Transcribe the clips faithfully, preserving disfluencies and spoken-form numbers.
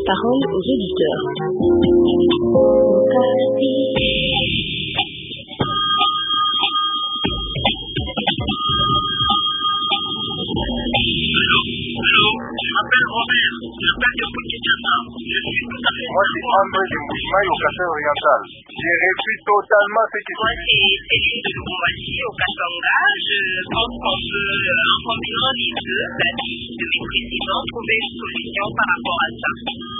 Parole aux auditeurs. Moi, c'est André de Mouchimaï au Kassai oriental. J'ai réussi totalement ce qui se Moi, c'est Céline de Lubumbashi au Katanga. Je pense qu'on peut, en combinant les deux, la liste de mes présidents, trouver une solution par rapport à ça.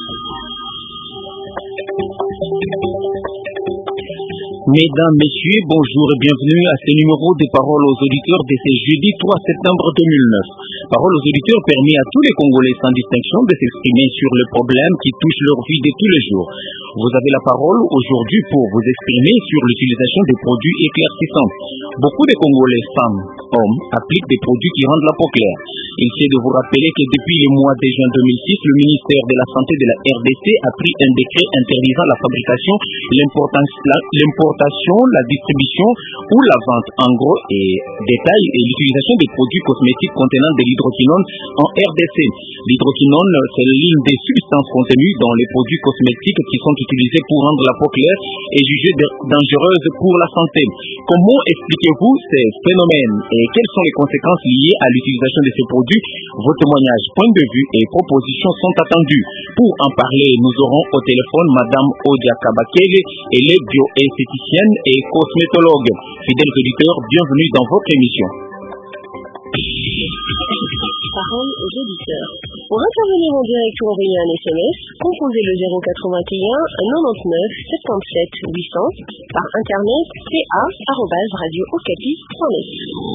Mesdames, Messieurs, bonjour et bienvenue à ce numéro des paroles aux auditeurs de ce jeudi trois septembre deux mille neuf. Parole aux auditeurs permet à tous les Congolais sans distinction de s'exprimer sur les problèmes qui touchent leur vie de tous les jours. Vous avez la parole aujourd'hui pour vous exprimer sur l'utilisation des produits éclaircissants. Beaucoup de Congolais, femmes, hommes, appliquent des produits qui rendent la peau claire. Il s'est de vous rappeler que depuis le mois de juin deux mille six, le ministère de la Santé de la R D C a pris un décret interdisant la fabrication, l'importation, la distribution ou la vente en gros et détail et l'utilisation des produits cosmétiques contenant de l'hydroquinone en R D C. L'hydroquinone, c'est l'une des substances contenues dans les produits cosmétiques qui sont utilisés pour rendre la peau claire et jugée dangereuse pour la santé. Comment expliquez-vous ces phénomènes et quelles sont les conséquences liées à l'utilisation de ces produits? Vos témoignages, points de vue et propositions sont attendus. Pour en parler, nous aurons au téléphone Madame Odia Kabakele, elle est bioesthéticienne et cosmétologue. Fidèles auditeurs, bienvenue dans votre émission. Parole aux auditeurs. Pour intervenir en direct ou envoyer un S M S, composez le zéro quatre-vingt-un quatre-vingt-neuf soixante-dix-sept huit cents par internet c a arobase radio okapi point net.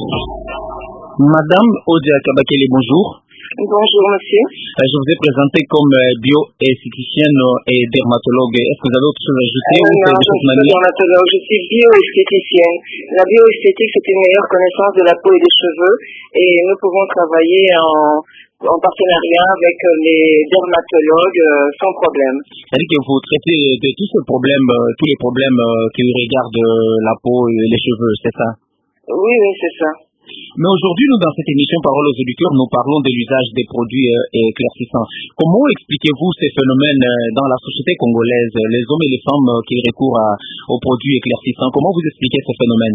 Madame Odia Kabakele, bonjour. Bonjour monsieur. Je vous ai présenté comme bioesthéticienne et dermatologue. Est-ce que vous avez autre chose à ajouter? euh, Non, je suis dermatologue, je suis bioesthéticienne. La bioesthétique, c'est une meilleure connaissance de la peau et des cheveux et nous pouvons travailler en, en partenariat avec les dermatologues euh, sans problème. C'est-à-dire que vous traitez de tous ces problèmes, euh, tous les problèmes euh, qui regardent la peau et les cheveux, c'est ça? Oui, oui, c'est ça. Mais aujourd'hui, nous, dans cette émission Parole aux auditeurs, nous parlons de l'usage des produits euh, éclaircissants. Comment expliquez-vous ces phénomènes euh, dans la société congolaise, les hommes et les femmes euh, qui recourent à, aux produits éclaircissants? Comment vous expliquez ces phénomènes?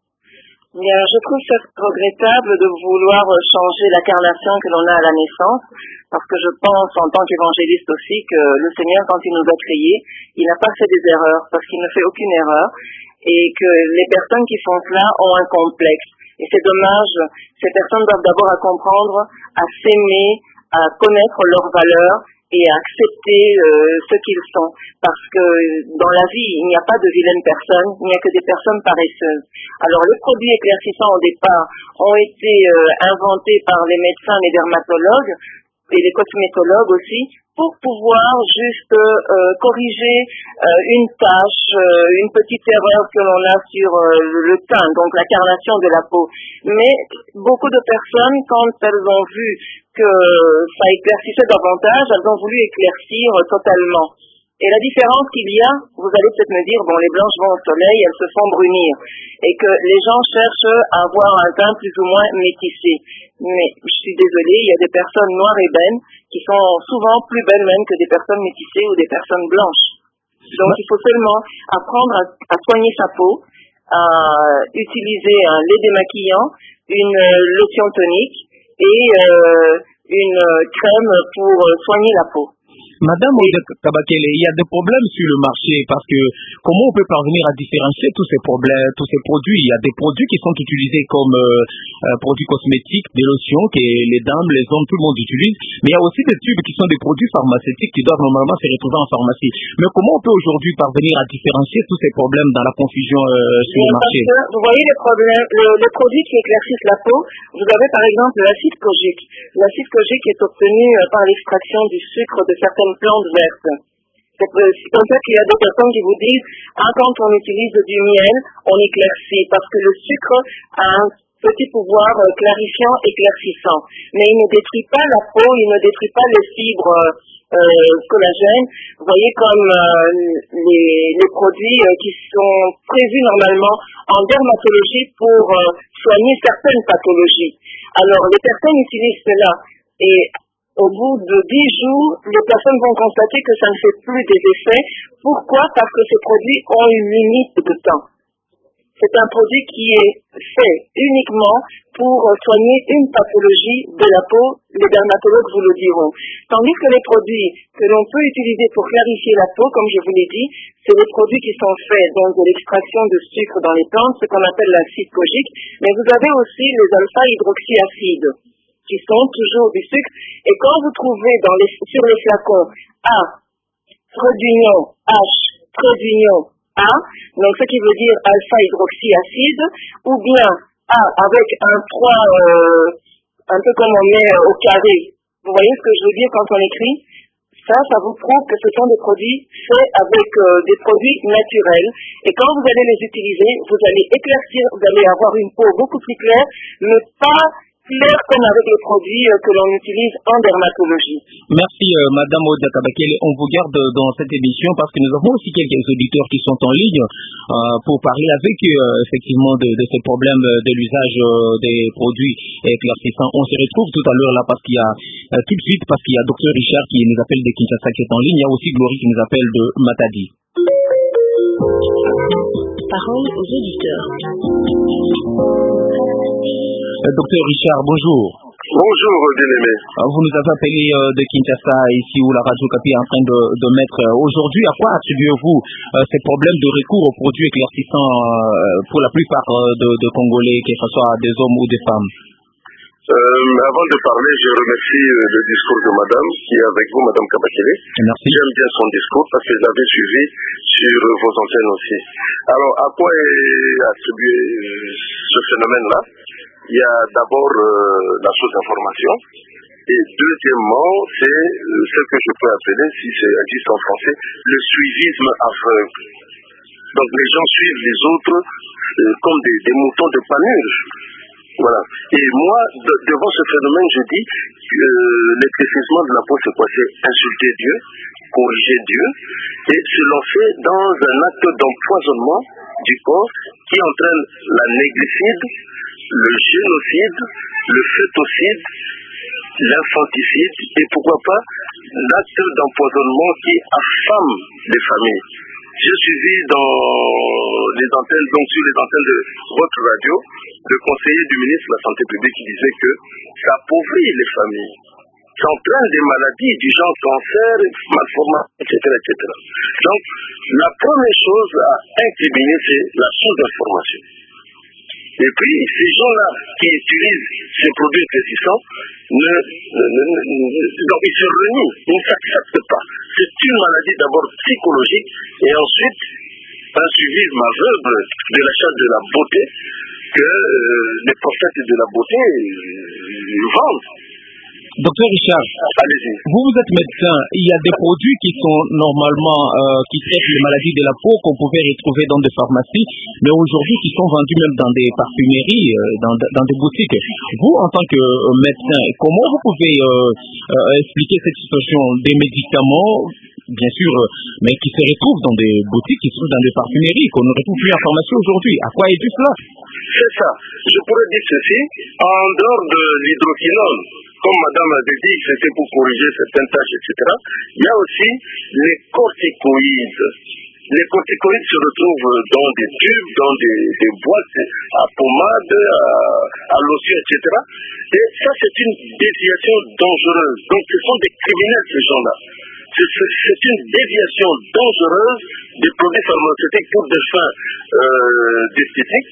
Bien, je trouve ça regrettable de vouloir changer la carnation que l'on a à la naissance, parce que je pense, en tant qu'évangéliste aussi, que le Seigneur, quand il nous a créés, il n'a pas fait des erreurs, parce qu'il ne fait aucune erreur, et que les personnes qui font cela ont un complexe. Et c'est dommage, ces personnes doivent d'abord à comprendre, à s'aimer, à connaître leurs valeurs et à accepter euh, ce qu'ils sont. Parce que dans la vie, il n'y a pas de vilaines personnes, il n'y a que des personnes paresseuses. Alors les produits éclaircissants au départ ont été euh, inventés par les médecins, les dermatologues et les cosmétologues aussi, pour pouvoir juste euh, corriger euh, une tâche, euh, une petite erreur que l'on a sur euh, le teint, donc la carnation de la peau. Mais beaucoup de personnes, quand elles ont vu que ça éclaircissait davantage, elles ont voulu éclaircir totalement. Et la différence qu'il y a, vous allez peut-être me dire, bon, les blanches vont au soleil, elles se font brunir, et que les gens cherchent à avoir un teint plus ou moins métissé. Mais je suis désolée, il y a des personnes noires et belles qui sont souvent plus belles même que des personnes métissées ou des personnes blanches. Donc il faut seulement apprendre à, à soigner sa peau, à utiliser un lait démaquillant, une lotion tonique et euh, une crème pour soigner la peau. Madame Odia Kabakele, il y a des problèmes sur le marché parce que comment on peut parvenir à différencier tous ces problèmes, tous ces produits? Il y a des produits qui sont utilisés comme euh, euh, produits cosmétiques, des lotions que les dames, les hommes, tout le monde utilise, mais il y a aussi des tubes qui sont des produits pharmaceutiques qui doivent normalement se retrouver en pharmacie. Mais comment on peut aujourd'hui parvenir à différencier tous ces problèmes dans la confusion euh, sur Bien, le marché? parce que, vous voyez les problèmes, le, les produits qui éclaircissent la peau, vous avez par exemple l'acide kojique. L'acide kojique est obtenu euh, par l'extraction du sucre de certaines plantes vertes. C'est comme ça qu'il y a des personnes qui vous disent ah, quand on utilise du miel, on éclaircit, parce que le sucre a un petit pouvoir euh, clarifiant, éclaircissant. Mais il ne détruit pas la peau, il ne détruit pas les fibres euh, collagènes. Vous voyez comme euh, les, les produits euh, qui sont prévus normalement en dermatologie pour euh, soigner certaines pathologies. Alors les personnes utilisent cela et au bout de dix jours, les personnes vont constater que ça ne fait plus des effets. Pourquoi? Parce que ces produits ont une limite de temps. C'est un produit qui est fait uniquement pour soigner une pathologie de la peau. Les dermatologues vous le diront. Tandis que les produits que l'on peut utiliser pour clarifier la peau, comme je vous l'ai dit, c'est des produits qui sont faits donc de l'extraction de sucre dans les plantes, ce qu'on appelle l'acide kojique. Mais vous avez aussi les alpha-hydroxyacides, qui sont toujours du sucre. Et quand vous trouvez dans les, sur les flacons A, trait d'union, H, trait d'union, A, donc ce qui veut dire alpha-hydroxyacide, ou bien A avec un trois, euh, un peu comme on met au carré. Vous voyez ce que je veux dire quand on écrit? Ça, ça vous prouve que ce sont des produits faits avec euh, des produits naturels. Et quand vous allez les utiliser, vous allez éclaircir, vous allez avoir une peau beaucoup plus claire, mais pas claire comme avec les produits euh, que l'on utilise en dermatologie. Merci euh, Madame Oda Kabakele. On vous garde dans cette émission parce que nous avons aussi quelques auditeurs qui sont en ligne euh, pour parler avec eux euh, effectivement de, de ces problèmes de l'usage euh, des produits éclaircissants. On se retrouve tout à l'heure là parce qu'il y a euh, tout de suite parce qu'il y a Docteur Richard qui nous appelle de Kinshasa qui est en ligne. Il y a aussi Glory qui nous appelle de Matadi. Parole aux auditeurs. Docteur Richard, bonjour. Bonjour, bien-aimé. Vous nous avez appelé euh, de Kinshasa, ici où la Radio Kapi est en train de, de mettre. Euh, aujourd'hui, à quoi attribuez-vous euh, ces problèmes de recours aux produits éclaircissants euh, pour la plupart euh, de, de Congolais, que ce soit des hommes ou des femmes? Euh, avant de parler, je remercie euh, le discours de madame qui est avec vous, madame Kabakele. Merci. J'aime bien son discours parce que j'avais suivi sur euh, vos antennes aussi. Alors, à quoi est attribué euh, ce phénomène-là? Il y a d'abord euh, la sous-information et deuxièmement, c'est euh, ce que je peux appeler, si c'est existe en français, le suivisme aveugle. Donc les gens suivent les autres euh, comme des, des moutons de pâturage. Voilà. Et moi, de, devant ce phénomène, je dis que euh, l'éclaircissement de la peau, c'est quoi? C'est insulter Dieu, corriger Dieu et se lancer dans un acte d'empoisonnement du corps qui entraîne la néglicide, le génocide, le fœtocide, l'infanticide et pourquoi pas l'acte d'empoisonnement qui affame les familles. J'ai suivi dans les antennes, donc sur les antennes de votre radio, le conseiller du ministre de la Santé publique qui disait que ça appauvrit les familles. Ça entraîne des maladies du genre cancer, malformation, et cetera, et cetera. Donc, la première chose à incriminer, c'est la sous-information. Et puis, ces gens-là qui utilisent ces produits éclaircissants, ne, ne, ne, ne, donc ils se renient, ils ne s'acceptent pas. C'est une maladie d'abord psychologique et ensuite un suivisme aveugle de la chasse de la beauté que euh, les prophètes de la beauté euh, vendent. Docteur Richard, allez-y. Vous, vous êtes médecin. Il y a des produits qui sont normalement euh, qui traitent les maladies de la peau qu'on pouvait retrouver dans des pharmacies, mais aujourd'hui qui sont vendus même dans des parfumeries, euh, dans, dans des boutiques. Vous, en tant que euh, médecin, comment vous pouvez euh, euh, expliquer cette situation des médicaments, bien sûr, euh, mais qui se retrouvent dans des boutiques, qui sont dans des parfumeries, qu'on ne retrouve plus en pharmacie aujourd'hui? À quoi est dû cela? C'est ça. Je pourrais dire ceci, en dehors de l'hydroquinone, comme madame a dit que c'était pour corriger certaines tâches, et cetera, il y a aussi les corticoïdes. Les corticoïdes se retrouvent dans des tubes, dans des, des boîtes à pommade, à, à lotion, et cetera. Et ça, c'est une déviation dangereuse. Donc, ce sont des criminels, ces gens-là. C'est une déviation dangereuse des produits pharmaceutiques pour des fins euh, d'esthétique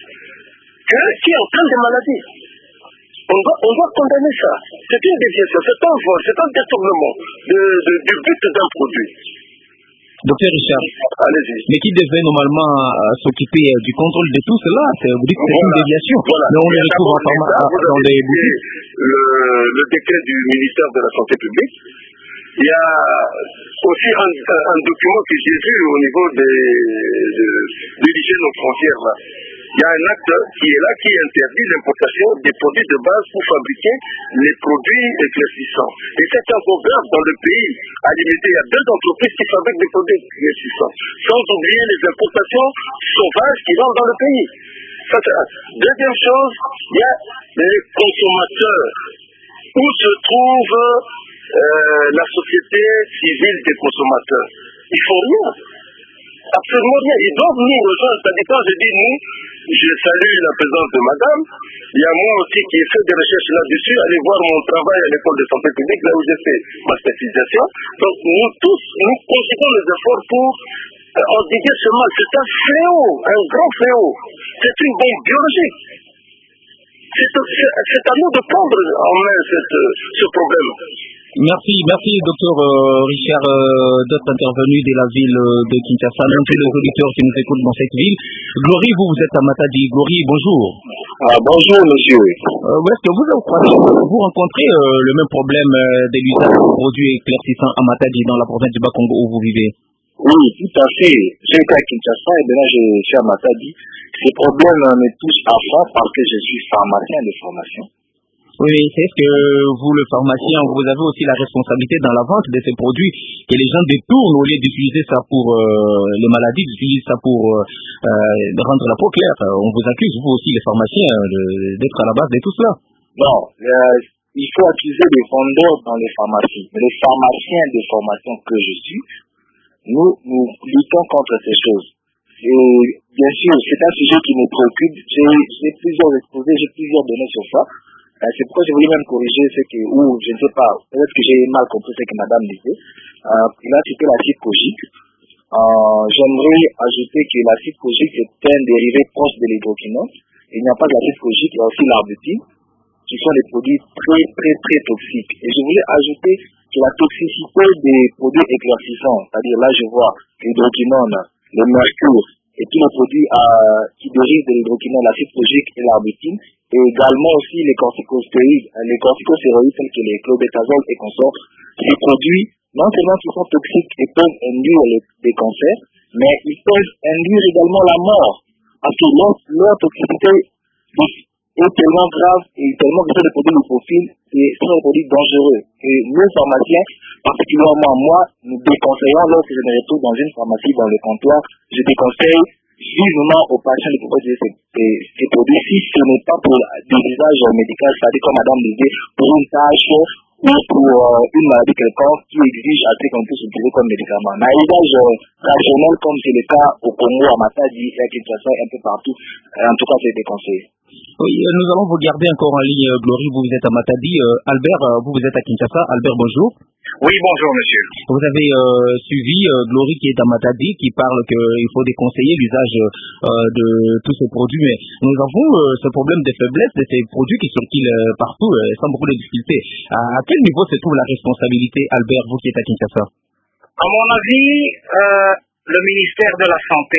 qui entraîne des maladies. On doit, on doit condamner ça. C'est une déviation, c'est un vol, c'est un détournement de, de, du but d'un produit. Docteur Richard, allez-y. Mais qui devait normalement euh, s'occuper euh, du contrôle de tout cela, vous dites que c'est voilà. une déviation. Voilà. Mais on le retrouve en pharmacie, dans des boutiques. Le, le décret du ministère de la Santé publique. Il y a aussi un, un, un document que j'ai vu au niveau des, de, de l'hygiène aux frontières. Là. Il y a un acte qui est là qui interdit l'importation des produits de base pour fabriquer les produits éclaircissants. Et c'est encore grave dans le pays à limiter. Il y a deux entreprises qui fabriquent des produits éclaircissants. Sans oublier les importations sauvages qui rentrent dans le pays. Ça, deuxième chose, il y a les consommateurs. Où se trouvent Euh, la société civile des consommateurs. Ils font rien. Absolument rien. Ils doivent nous rejoindre. C'est-à-dire, quand je dis nous, je salue la présence de madame. Il y a moi aussi qui ai fait des recherches là-dessus. Allez voir mon travail à l'école de santé publique, là où j'ai fait ma spécialisation. Donc, nous tous, nous considérons les efforts pour euh, endiguer ce mal. C'est un fléau, un grand fléau. C'est une bombe biologique. C'est à nous de prendre en main cette, ce problème. Merci, merci docteur euh, Richard euh, d'être intervenu de la ville de Kinshasa. Merci tous les auditeurs qui nous écoutent dans cette ville. Glory, vous, vous êtes à Matadi. Glory, bonjour. Ah, bonjour monsieur. Euh, Est-ce que vous, vous rencontrez euh, le même problème euh, de l'usage de produits éclaircissants à Matadi dans la province du Bas-Congo où vous vivez? Oui, tout à fait. J'ai été à Kinshasa et maintenant je suis à Matadi. Ces problèmes me touchent à fond parce que je suis pharmacien de formation. Oui, c'est ce que vous, le pharmacien, vous avez aussi la responsabilité dans la vente de ces produits que les gens détournent au lieu d'utiliser ça pour euh, les maladies, d'utiliser ça pour euh, rendre la peau claire. On vous accuse, vous aussi, les pharmaciens, d'être à la base de tout cela. Non, euh, il faut accuser les vendeurs dans les pharmacies. Mais les pharmaciens de formation que je suis, nous, nous luttons contre ces choses. Et bien sûr, c'est un sujet qui me préoccupe. J'ai plusieurs exposés, j'ai plusieurs données sur ça. Euh, c'est pourquoi je voulais même corriger ce que, ou je ne sais pas, peut-être que j'ai mal compris ce que madame disait. Euh, il a cité l'acide kojique. Euh, J'aimerais ajouter que l'acide kojique est un dérivé proche de l'hydroquinone. Il n'y a pas d'acide kojique, il y a aussi l'arbutine, qui sont des produits très, très, très toxiques. Et je voulais ajouter que la toxicité des produits éclaircissants, c'est-à-dire là je vois l'hydroquinone, le mercure et tous les produits euh, qui dérivent de l'hydroquinone, l'acide kojique et l'arbutine, et également aussi les corticostéroïdes, les corticostéroïdes tels que les clobétasol et consorts. Ces produits, non seulement qui sont toxiques et peuvent induire les, des cancers, mais ils peuvent induire également la mort, parce que leur, leur toxicité est tellement grave et tellement que des produits lipophiles et sont des produits dangereux. Et nous, pharmaciens, particulièrement moi, nous déconseillons lorsque je me retrouve dans une pharmacie, dans le comptoir, je déconseille vivement aux patients de pouvoir utiliser ces, ces, ces produits si ce n'est pas pour des usages médicaux, c'est-à-dire comme madame disait, pour une tâche ou pour euh, une maladie quelconque qui exige à ce qu'on puisse utiliser comme médicament. Mais à usage euh, rationnel, comme c'est le cas au Congo, à Matadi, à Kinshasa, un peu partout, euh, en tout cas c'est déconseillé. Oui, nous allons vous garder encore en ligne, Glory. Vous, vous êtes à Matadi. Euh, Albert, vous, vous êtes à Kinshasa. Albert, bonjour. Oui, bonjour, monsieur. Vous avez euh, suivi euh, Glory qui est à Matadi, qui parle qu'il faut déconseiller l'usage euh, de tous ces produits. Mais nous avons euh, ce problème de faiblesse de ces produits qui circulent euh, partout, euh, sans beaucoup de difficultés. À, à quel niveau se trouve la responsabilité, Albert, vous qui êtes à Kinshasa? À mon avis, euh, le ministère de la Santé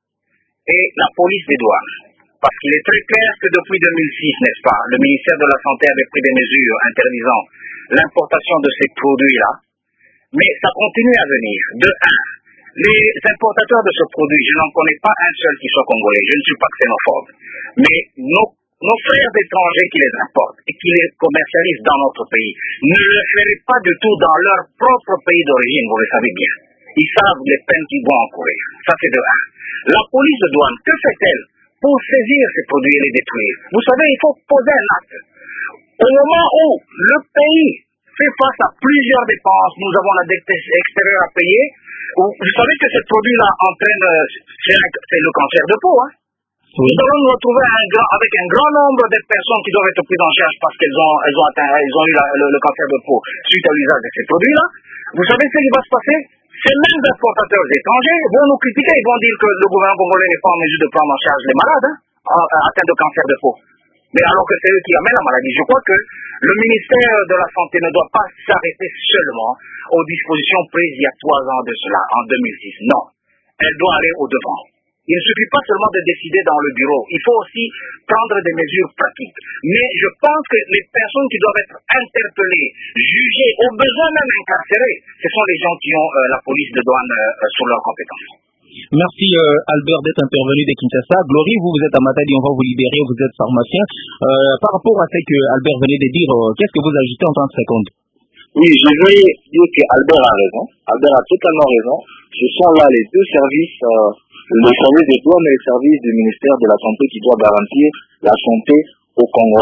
et la police des douanes. Parce qu'il est très clair que depuis deux mille six, n'est-ce pas, le ministère de la Santé avait pris des mesures interdisant l'importation de ces produits-là. Mais ça continue à venir. De un, les importateurs de ce produit, je n'en connais pas un seul qui soit congolais. Je ne suis pas xénophobe. Mais nos, nos frères étrangers qui les importent et qui les commercialisent dans notre pays ne le feraient pas du tout dans leur propre pays d'origine, vous le savez bien. Ils savent les peines qu'ils vont encourir. Ça, c'est de un. La police de douane, que fait-elle pour saisir ces produits et les détruire? Vous savez, il faut poser un acte. Au moment où le pays fait face à plusieurs dépenses, nous avons la dette extérieure à payer, vous savez que ces produits-là entraînent, c'est le cancer de peau, hein? Oui. Nous allons nous retrouver un grand, avec un grand nombre de personnes qui doivent être prises en charge parce qu'elles ont, elles ont, atteint, elles ont eu la, le, le cancer de peau suite à l'usage de ces produits-là. Vous savez ce qui va se passer? Ces mêmes importateurs étrangers vont nous critiquer, ils vont dire que le gouvernement congolais n'est pas en mesure de prendre en charge les malades hein, atteints de cancer de peau. Mais alors que c'est eux qui amènent la maladie. Je crois que le ministère de la Santé ne doit pas s'arrêter seulement aux dispositions prises il y a trois ans de cela, en deux mille six. Non, elle doit aller au-devant. Il ne suffit pas seulement de décider dans le bureau, il faut aussi prendre des mesures pratiques. Mais je pense que les personnes qui doivent être interpellées, jugées, au besoin même incarcérées, ce sont les gens qui ont euh, la police de douane euh, sur leurs compétences. Merci euh, Albert d'être intervenu de Kinshasa. Glory, vous, vous êtes à Matadi, on va vous libérer, vous êtes pharmacien. Euh, par rapport à ce que Albert venait de dire, euh, qu'est-ce que vous ajoutez en trente secondes? Oui, je vais dire qu'Albert a raison. Albert a totalement raison. Ce sont là les deux services, euh, le service des douanes et le service du ministère de la Santé qui doit garantir la santé aux Congolais.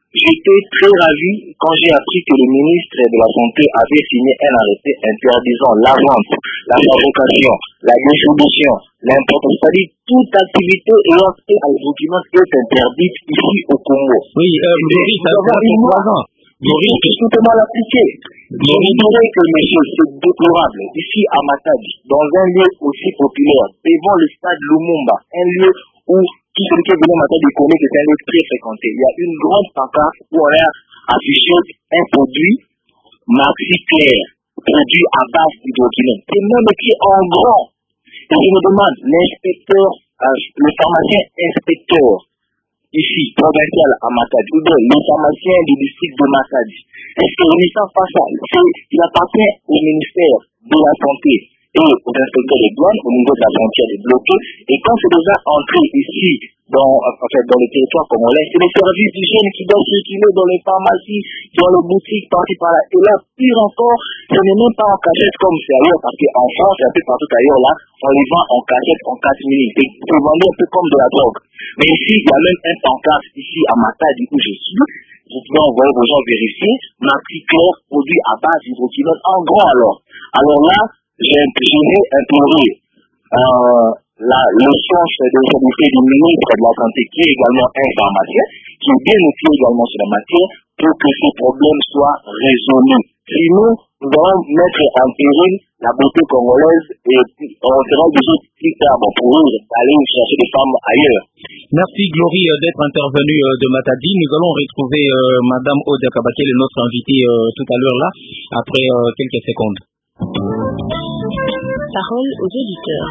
j'étais très ravi quand j'ai appris que le ministre de la Santé avait signé un arrêté interdisant la vente, la fabrication, la distribution, l'importation, c'est-à-dire toute activité ayant trait à l'hydroquinone est interdite ici au Congo. Oui, euh, Glory, ça va faire trois ans. Glory, il faut tout l'appliquer. Je vous dirais que, monsieur, c'est déplorable. Ici à Matadi, dans un lieu aussi populaire, devant le stade Lumumba, un lieu où tout celui qui est venu à Matadi connaît que c'est un lieu très fréquenté. Il y a une grande pancarte où on a affiché un produit Maxi Clair, produit à base d'hydroquinone. C'est même écrit en grand. Et je me demande, l'inspecteur, euh, le pharmacien inspecteur, ici, provincial à Matadi, ou bien le pharmacien du district de Matadi, est-ce que renaissance face à il appartient au ministère de la Santé et aux inspecteurs des douanes au niveau de la frontière est bloqué, et quand c'est déjà entré ici dans, en fait, dans le territoire congolais, c'est les services d'hygiène qui doivent circuler dans les pharmacies, dans les boutiques, par-ci par-là. Et là, pire encore, ce n'est même pas en cachette comme c'est ailleurs, parce qu'en France, et un peu partout ailleurs, là, on les vend en cachette en quatre minutes. C'est vendu un peu comme de la drogue. Mais ici, il y a même un pancarte ici à Matadi où je suis. Vous pouvez envoyer aux gens vérifier. Maxi Clair, produit à base d'hydroquinone en grand alors. Alors là, j'ai imploré euh, la, le sens de l'autorité du ministre de la Santé, qui est également un pharmacien, qui est bien outillé également sur la matière, pour que ce problème soit résolu. Sinon, nous allons mettre en péril la beauté congolaise et on sera obligé plus tard pour eux d'aller chercher des femmes ailleurs. Merci Glory d'être intervenue de Matadi. Nous allons retrouver euh, Madame Odia Kabakele, notre invitée euh, tout à l'heure là, après euh, quelques secondes. Parole aux auditeurs.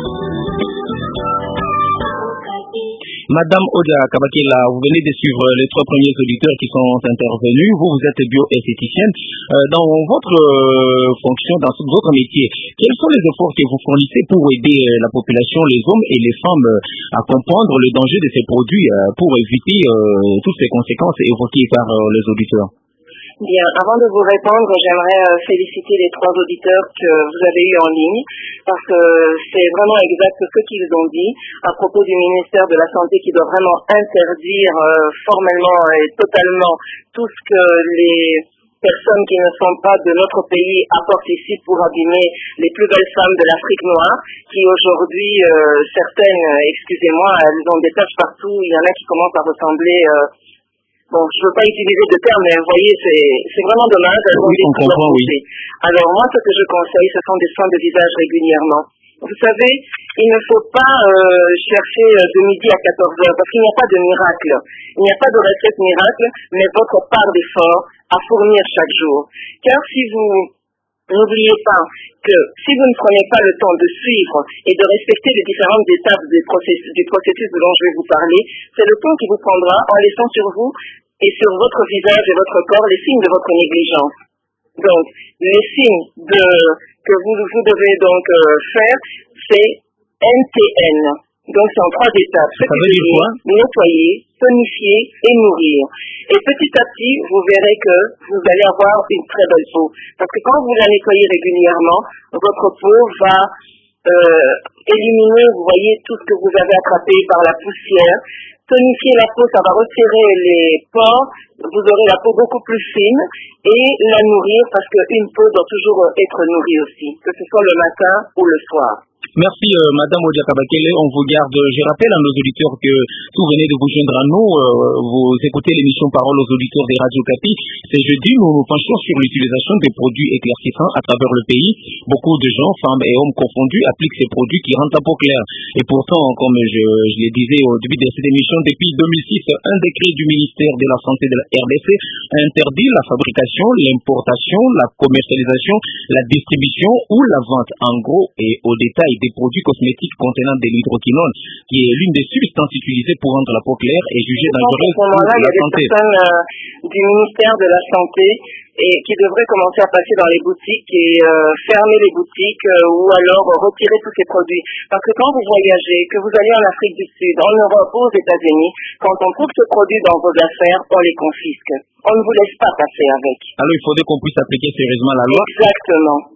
Madame Odia Kabakela, vous venez de suivre les trois premiers auditeurs qui sont intervenus. Vous, vous êtes bioesthéticienne. Euh, dans votre euh, fonction, dans votre métier, quels sont les efforts que vous fournissez pour aider euh, la population, les hommes et les femmes, euh, à comprendre le danger de ces produits euh, pour éviter euh, toutes ces conséquences évoquées par euh, les auditeurs? Bien, avant de vous répondre, j'aimerais euh, féliciter les trois auditeurs que vous avez eus en ligne, parce que c'est vraiment exact ce qu'ils ont dit à propos du ministère de la Santé qui doit vraiment interdire euh, formellement et totalement tout ce que les personnes qui ne sont pas de notre pays apportent ici pour abîmer les plus belles femmes de l'Afrique noire, qui aujourd'hui, euh, certaines, excusez-moi, elles ont des taches partout, il y en a qui commencent à ressembler... Euh, Bon, je ne veux pas utiliser de termes, mais vous voyez, c'est vraiment dommage. Elles ont oui, des comprend, oui. Alors moi, ce que je conseille, ce sont des soins de visage régulièrement. Vous savez, il ne faut pas euh, chercher de midi à quatorze heures, parce qu'il n'y a pas de miracle. Il n'y a pas de recette miracle, mais votre part d'effort à fournir chaque jour. Car si vous... N'oubliez pas que si vous ne prenez pas le temps de suivre et de respecter les différentes étapes du processus, du processus dont je vais vous parler, c'est le temps qui vous prendra en laissant sur vous et sur votre visage et votre corps les signes de votre négligence. Donc, les signes de, que vous, vous devez donc euh, faire, c'est N T N. Donc, c'est en trois étapes. Ce qui veut dire nettoyer, tonifier et nourrir. Et petit à petit, vous verrez que vous allez avoir une très belle peau. Parce que quand vous la nettoyez régulièrement, votre peau va euh, éliminer, vous voyez, tout ce que vous avez attrapé par la poussière. Tonifier la peau, ça va retirer les pores, vous aurez la peau beaucoup plus fine, et la nourrir, parce qu'une peau doit toujours être nourrie aussi, que ce soit le matin ou le soir. Merci euh, Madame Odia Kabakele, on vous garde. Je rappelle à nos auditeurs que si vous venez de vous joindre à nous, euh, vous écoutez l'émission Parole aux auditeurs des Radio Capi. C'est jeudi, nous nous penchons sur l'utilisation des produits éclaircissants à travers le pays. Beaucoup de gens, femmes et hommes confondus, appliquent ces produits qui rendent la peau claire. Et pourtant, comme je, je le disais au début de cette émission, depuis deux mille six, un décret du ministère de la Santé de la R D C a interdit la fabrication, l'importation, la commercialisation, la distribution ou la vente en gros et au détail des produits cosmétiques contenant de l'hydroquinone, qui est l'une des substances utilisées pour rendre la peau claire et jugée dangereuse pour la santé. Il y a des personnes euh, du ministère de la Santé et qui devraient commencer à passer dans les boutiques et euh, fermer les boutiques euh, ou alors retirer tous ces produits. Parce que quand vous voyagez, que vous allez en Afrique du Sud, en Europe ou aux États-Unis, quand on trouve ce produit dans vos affaires, on les confisque. On ne vous laisse pas passer avec. Alors il faudrait qu'on puisse appliquer sérieusement la loi. Exactement.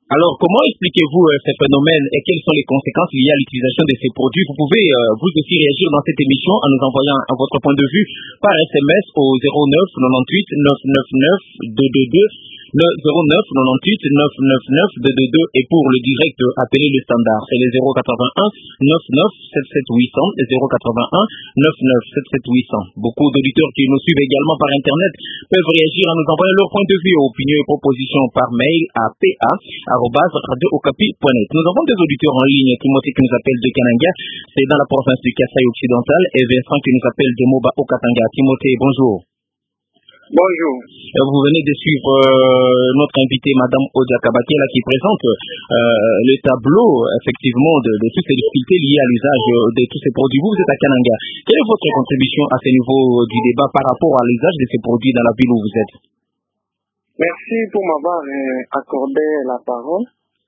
Alors, comment expliquez-vous euh, ces phénomènes et quelles sont les conséquences liées à l'utilisation de ces produits? Vous pouvez euh, vous aussi réagir dans cette émission en nous envoyant à votre point de vue par S M S au zéro neuf quatre-vingt-huit neuf neuf neuf deux deux deux, le zéro neuf quatre-vingt-huit neuf neuf neuf deux deux deux, et pour le direct, appelez le standard. C'est le zéro quatre-vingt-un neuf neuf sept sept huit cents, zéro quatre-vingt-un neuf neuf sept sept huit cents. Beaucoup d'auditeurs qui nous suivent également par Internet peuvent réagir en nous envoyant leur point de vue, opinions et propositions par mail à p a arobase radio okapi point net. Nous avons des auditeurs en ligne. Timothée qui nous appelle de Kananga, c'est dans la province du Kasaï occidental, et Vincent qui nous appelle de Moba au Katanga. Timothée, bonjour. Bonjour. Vous venez de suivre euh, notre invitée, Madame Odia Kabake, là, qui présente euh, le tableau, effectivement, de, de toutes ces difficultés liées à l'usage de tous ces produits. Vous, vous êtes à Kananga. Quelle est votre contribution à ce niveau du débat par rapport à l'usage de ces produits dans la ville où vous êtes? Merci pour m'avoir euh, accordé la parole.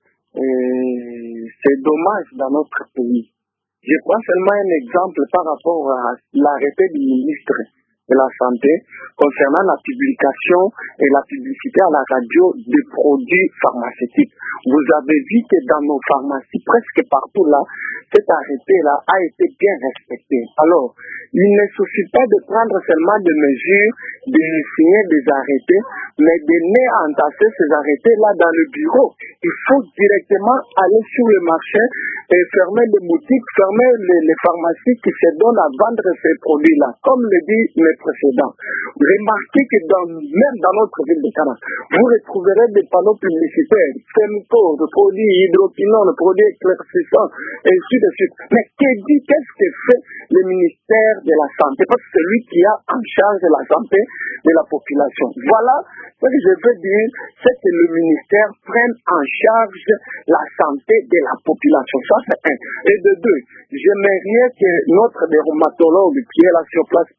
Euh, c'est dommage dans notre pays. Je prends seulement un exemple par rapport à l'arrêté du ministre de la Santé concernant la publication et la publicité à la radio des produits pharmaceutiques. Vous avez vu que dans nos pharmacies, presque partout là, cet arrêté-là a été bien respecté. Alors, il ne suffit pas de prendre seulement des mesures, de signer des arrêtés, mais de ne entasser ces arrêtés-là dans le bureau. Il faut directement aller sur le marché et fermer les boutiques, fermer les, les pharmacies qui se donnent à vendre ces produits-là, comme le dit mes précédents. Remarquez que dans, même dans notre ville de Cana, vous retrouverez des panneaux publicitaires, Femco, de produits hydroquinone, de produits éclaircissants, et ainsi de suite. Mais que dit, qu'est-ce que fait le ministère de la Santé? Parce que c'est lui qui a en charge de la santé de la population. Voilà ce que je veux dire, c'est que le ministère prenne en charge la santé de la population. Ça, c'est un. Et de deux, j'aimerais que notre dermatologue qui est là sur place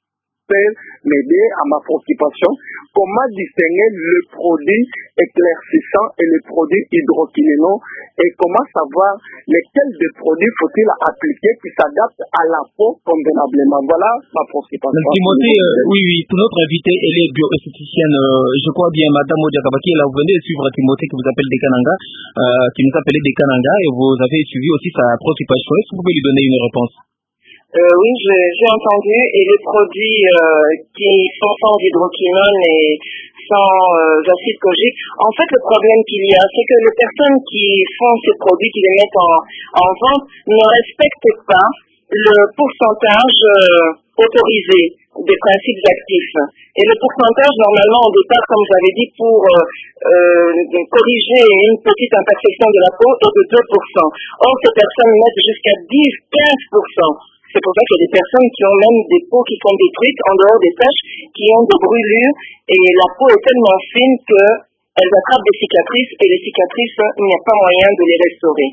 m'aider à ma préoccupation, comment distinguer le produit éclaircissant et le produit hydroquinone, et comment savoir lesquels des produits faut-il appliquer qui s'adaptent à la peau convenablement. Voilà ma préoccupation. Timothée, euh, oui, oui, tout notre invité, elle est bioesthéticienne, euh, je crois bien, Madame Odia Kabake, là, vous venez de suivre Timothée qui vous appelle des Kananga, euh, qui nous appelait des Kananga, et vous avez suivi aussi sa préoccupation. Est-ce que vous pouvez lui donner une réponse? Euh, oui, j'ai entendu, et les produits euh, qui sont sans hydroquinone et sans euh, acide kojique, en fait le problème qu'il y a, c'est que les personnes qui font ces produits, qui les mettent en, en vente, ne respectent pas le pourcentage euh, autorisé des principes actifs. Et le pourcentage, normalement, au départ, comme vous avez dit, pour euh, euh, corriger une petite imperfection de la peau, est de deux pour cent. Or, ces personnes mettent jusqu'à dix à quinze pour cent. C'est pour ça qu'il y a des personnes qui ont même des peaux qui sont détruites en dehors des taches, qui ont des brûlures, et la peau est tellement fine qu'elles attrapent des cicatrices, et les cicatrices, il n'y a pas moyen de les restaurer.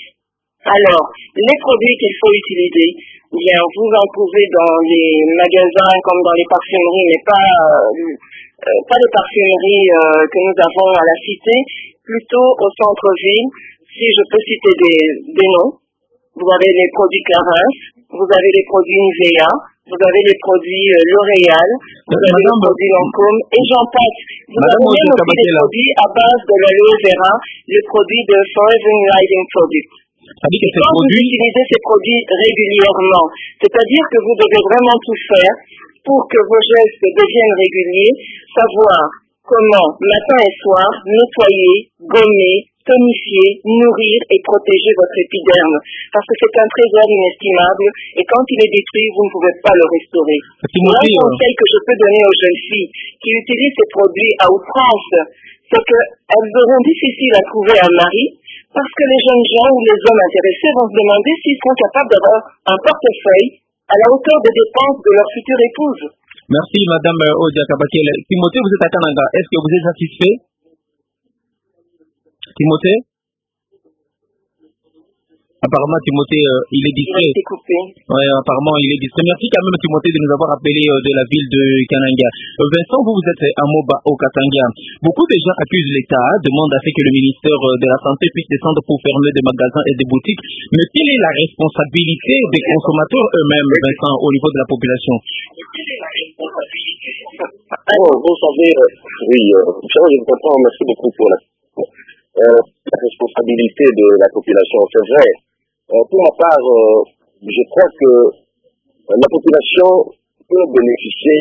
Alors, les produits qu'il faut utiliser, bien, vous en trouvez dans les magasins comme dans les parfumeries, mais pas, euh, euh, pas les parfumeries euh, que nous avons à la cité, plutôt au centre-ville. Si je peux citer des, des noms, vous avez les produits Clarins, vous avez les produits Nivea, vous avez les produits euh, L'Oréal, vous avez les produits Lancôme, et j'en passe. Vous Madame avez même aussi des produits à base de l'aloe vera, les produits de Forever Lighting Products. Ça dit que ces Quand produits... vous utilisez ces produits régulièrement, c'est-à-dire que vous devez vraiment tout faire pour que vos gestes deviennent réguliers, savoir comment, matin et soir, nettoyer, gommer, tonifier, nourrir et protéger votre épiderme. Parce que c'est un trésor inestimable et quand il est détruit, vous ne pouvez pas le restaurer. Voilà un conseil que je peux donner aux jeunes filles qui utilisent ces produits à outrance, c'est qu'elles auront difficile à trouver un mari parce que les jeunes gens ou les hommes intéressés vont se demander s'ils seront capables d'avoir un portefeuille à la hauteur des dépenses de leur future épouse. Merci Madame Odia Kabake. Timothée, vous êtes à Kananga. Est-ce que vous êtes satisfait? Timothée? Apparemment, Timothée, euh, il est distrait. Il a été coupé. Ouais, apparemment, il est distrait. Merci quand même, Timothée, de nous avoir appelé euh, de la ville de Kananga. Euh, Vincent, vous, vous êtes à Moba, au Katanga. Beaucoup de gens accusent l'État, demandent à ce que le ministère de la Santé puisse descendre pour fermer des magasins et des boutiques. Mais quelle est la responsabilité des consommateurs eux-mêmes, Vincent, au niveau de la population? Oh, vous savez, euh, oui, euh, je comprends, merci beaucoup pour la Euh, la responsabilité de la population. C'est vrai. Euh, pour ma part, euh, je crois que euh, la population peut bénéficier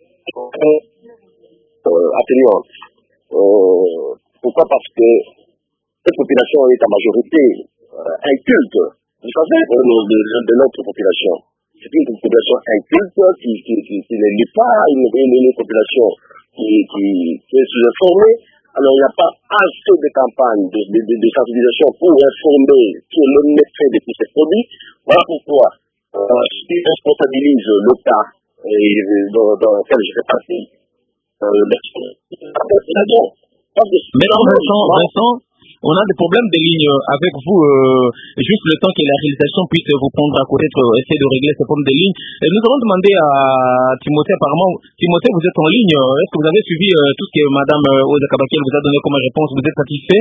euh, atténuante. Euh, pourquoi? Parce que cette population est à majorité euh, inculte. Vous savez, de, de, de notre population. C'est une population inculte qui, qui, qui, qui ne lit pas, une, une, une population qui, qui, qui est sous-informée. Alors, il n'y a pas assez de campagnes de, de, de, de sensibilisation pour informer sur le méfait de tous ces produits. Voilà pourquoi euh, je responsabilise l'État dans, dans lequel je fais partie. Euh, Maître Vincent, Vincent, on a des problèmes de ligne avec vous, euh, juste le temps que la réalisation puisse vous prendre à côté, euh, essayer de régler ces problèmes de ligne. Et nous avons demandé à Timothée, apparemment, Timothée, vous êtes en ligne, est-ce que vous avez suivi euh, tout ce que Mme Oda Kabakiel vous a donné comme réponse? Vous êtes satisfait?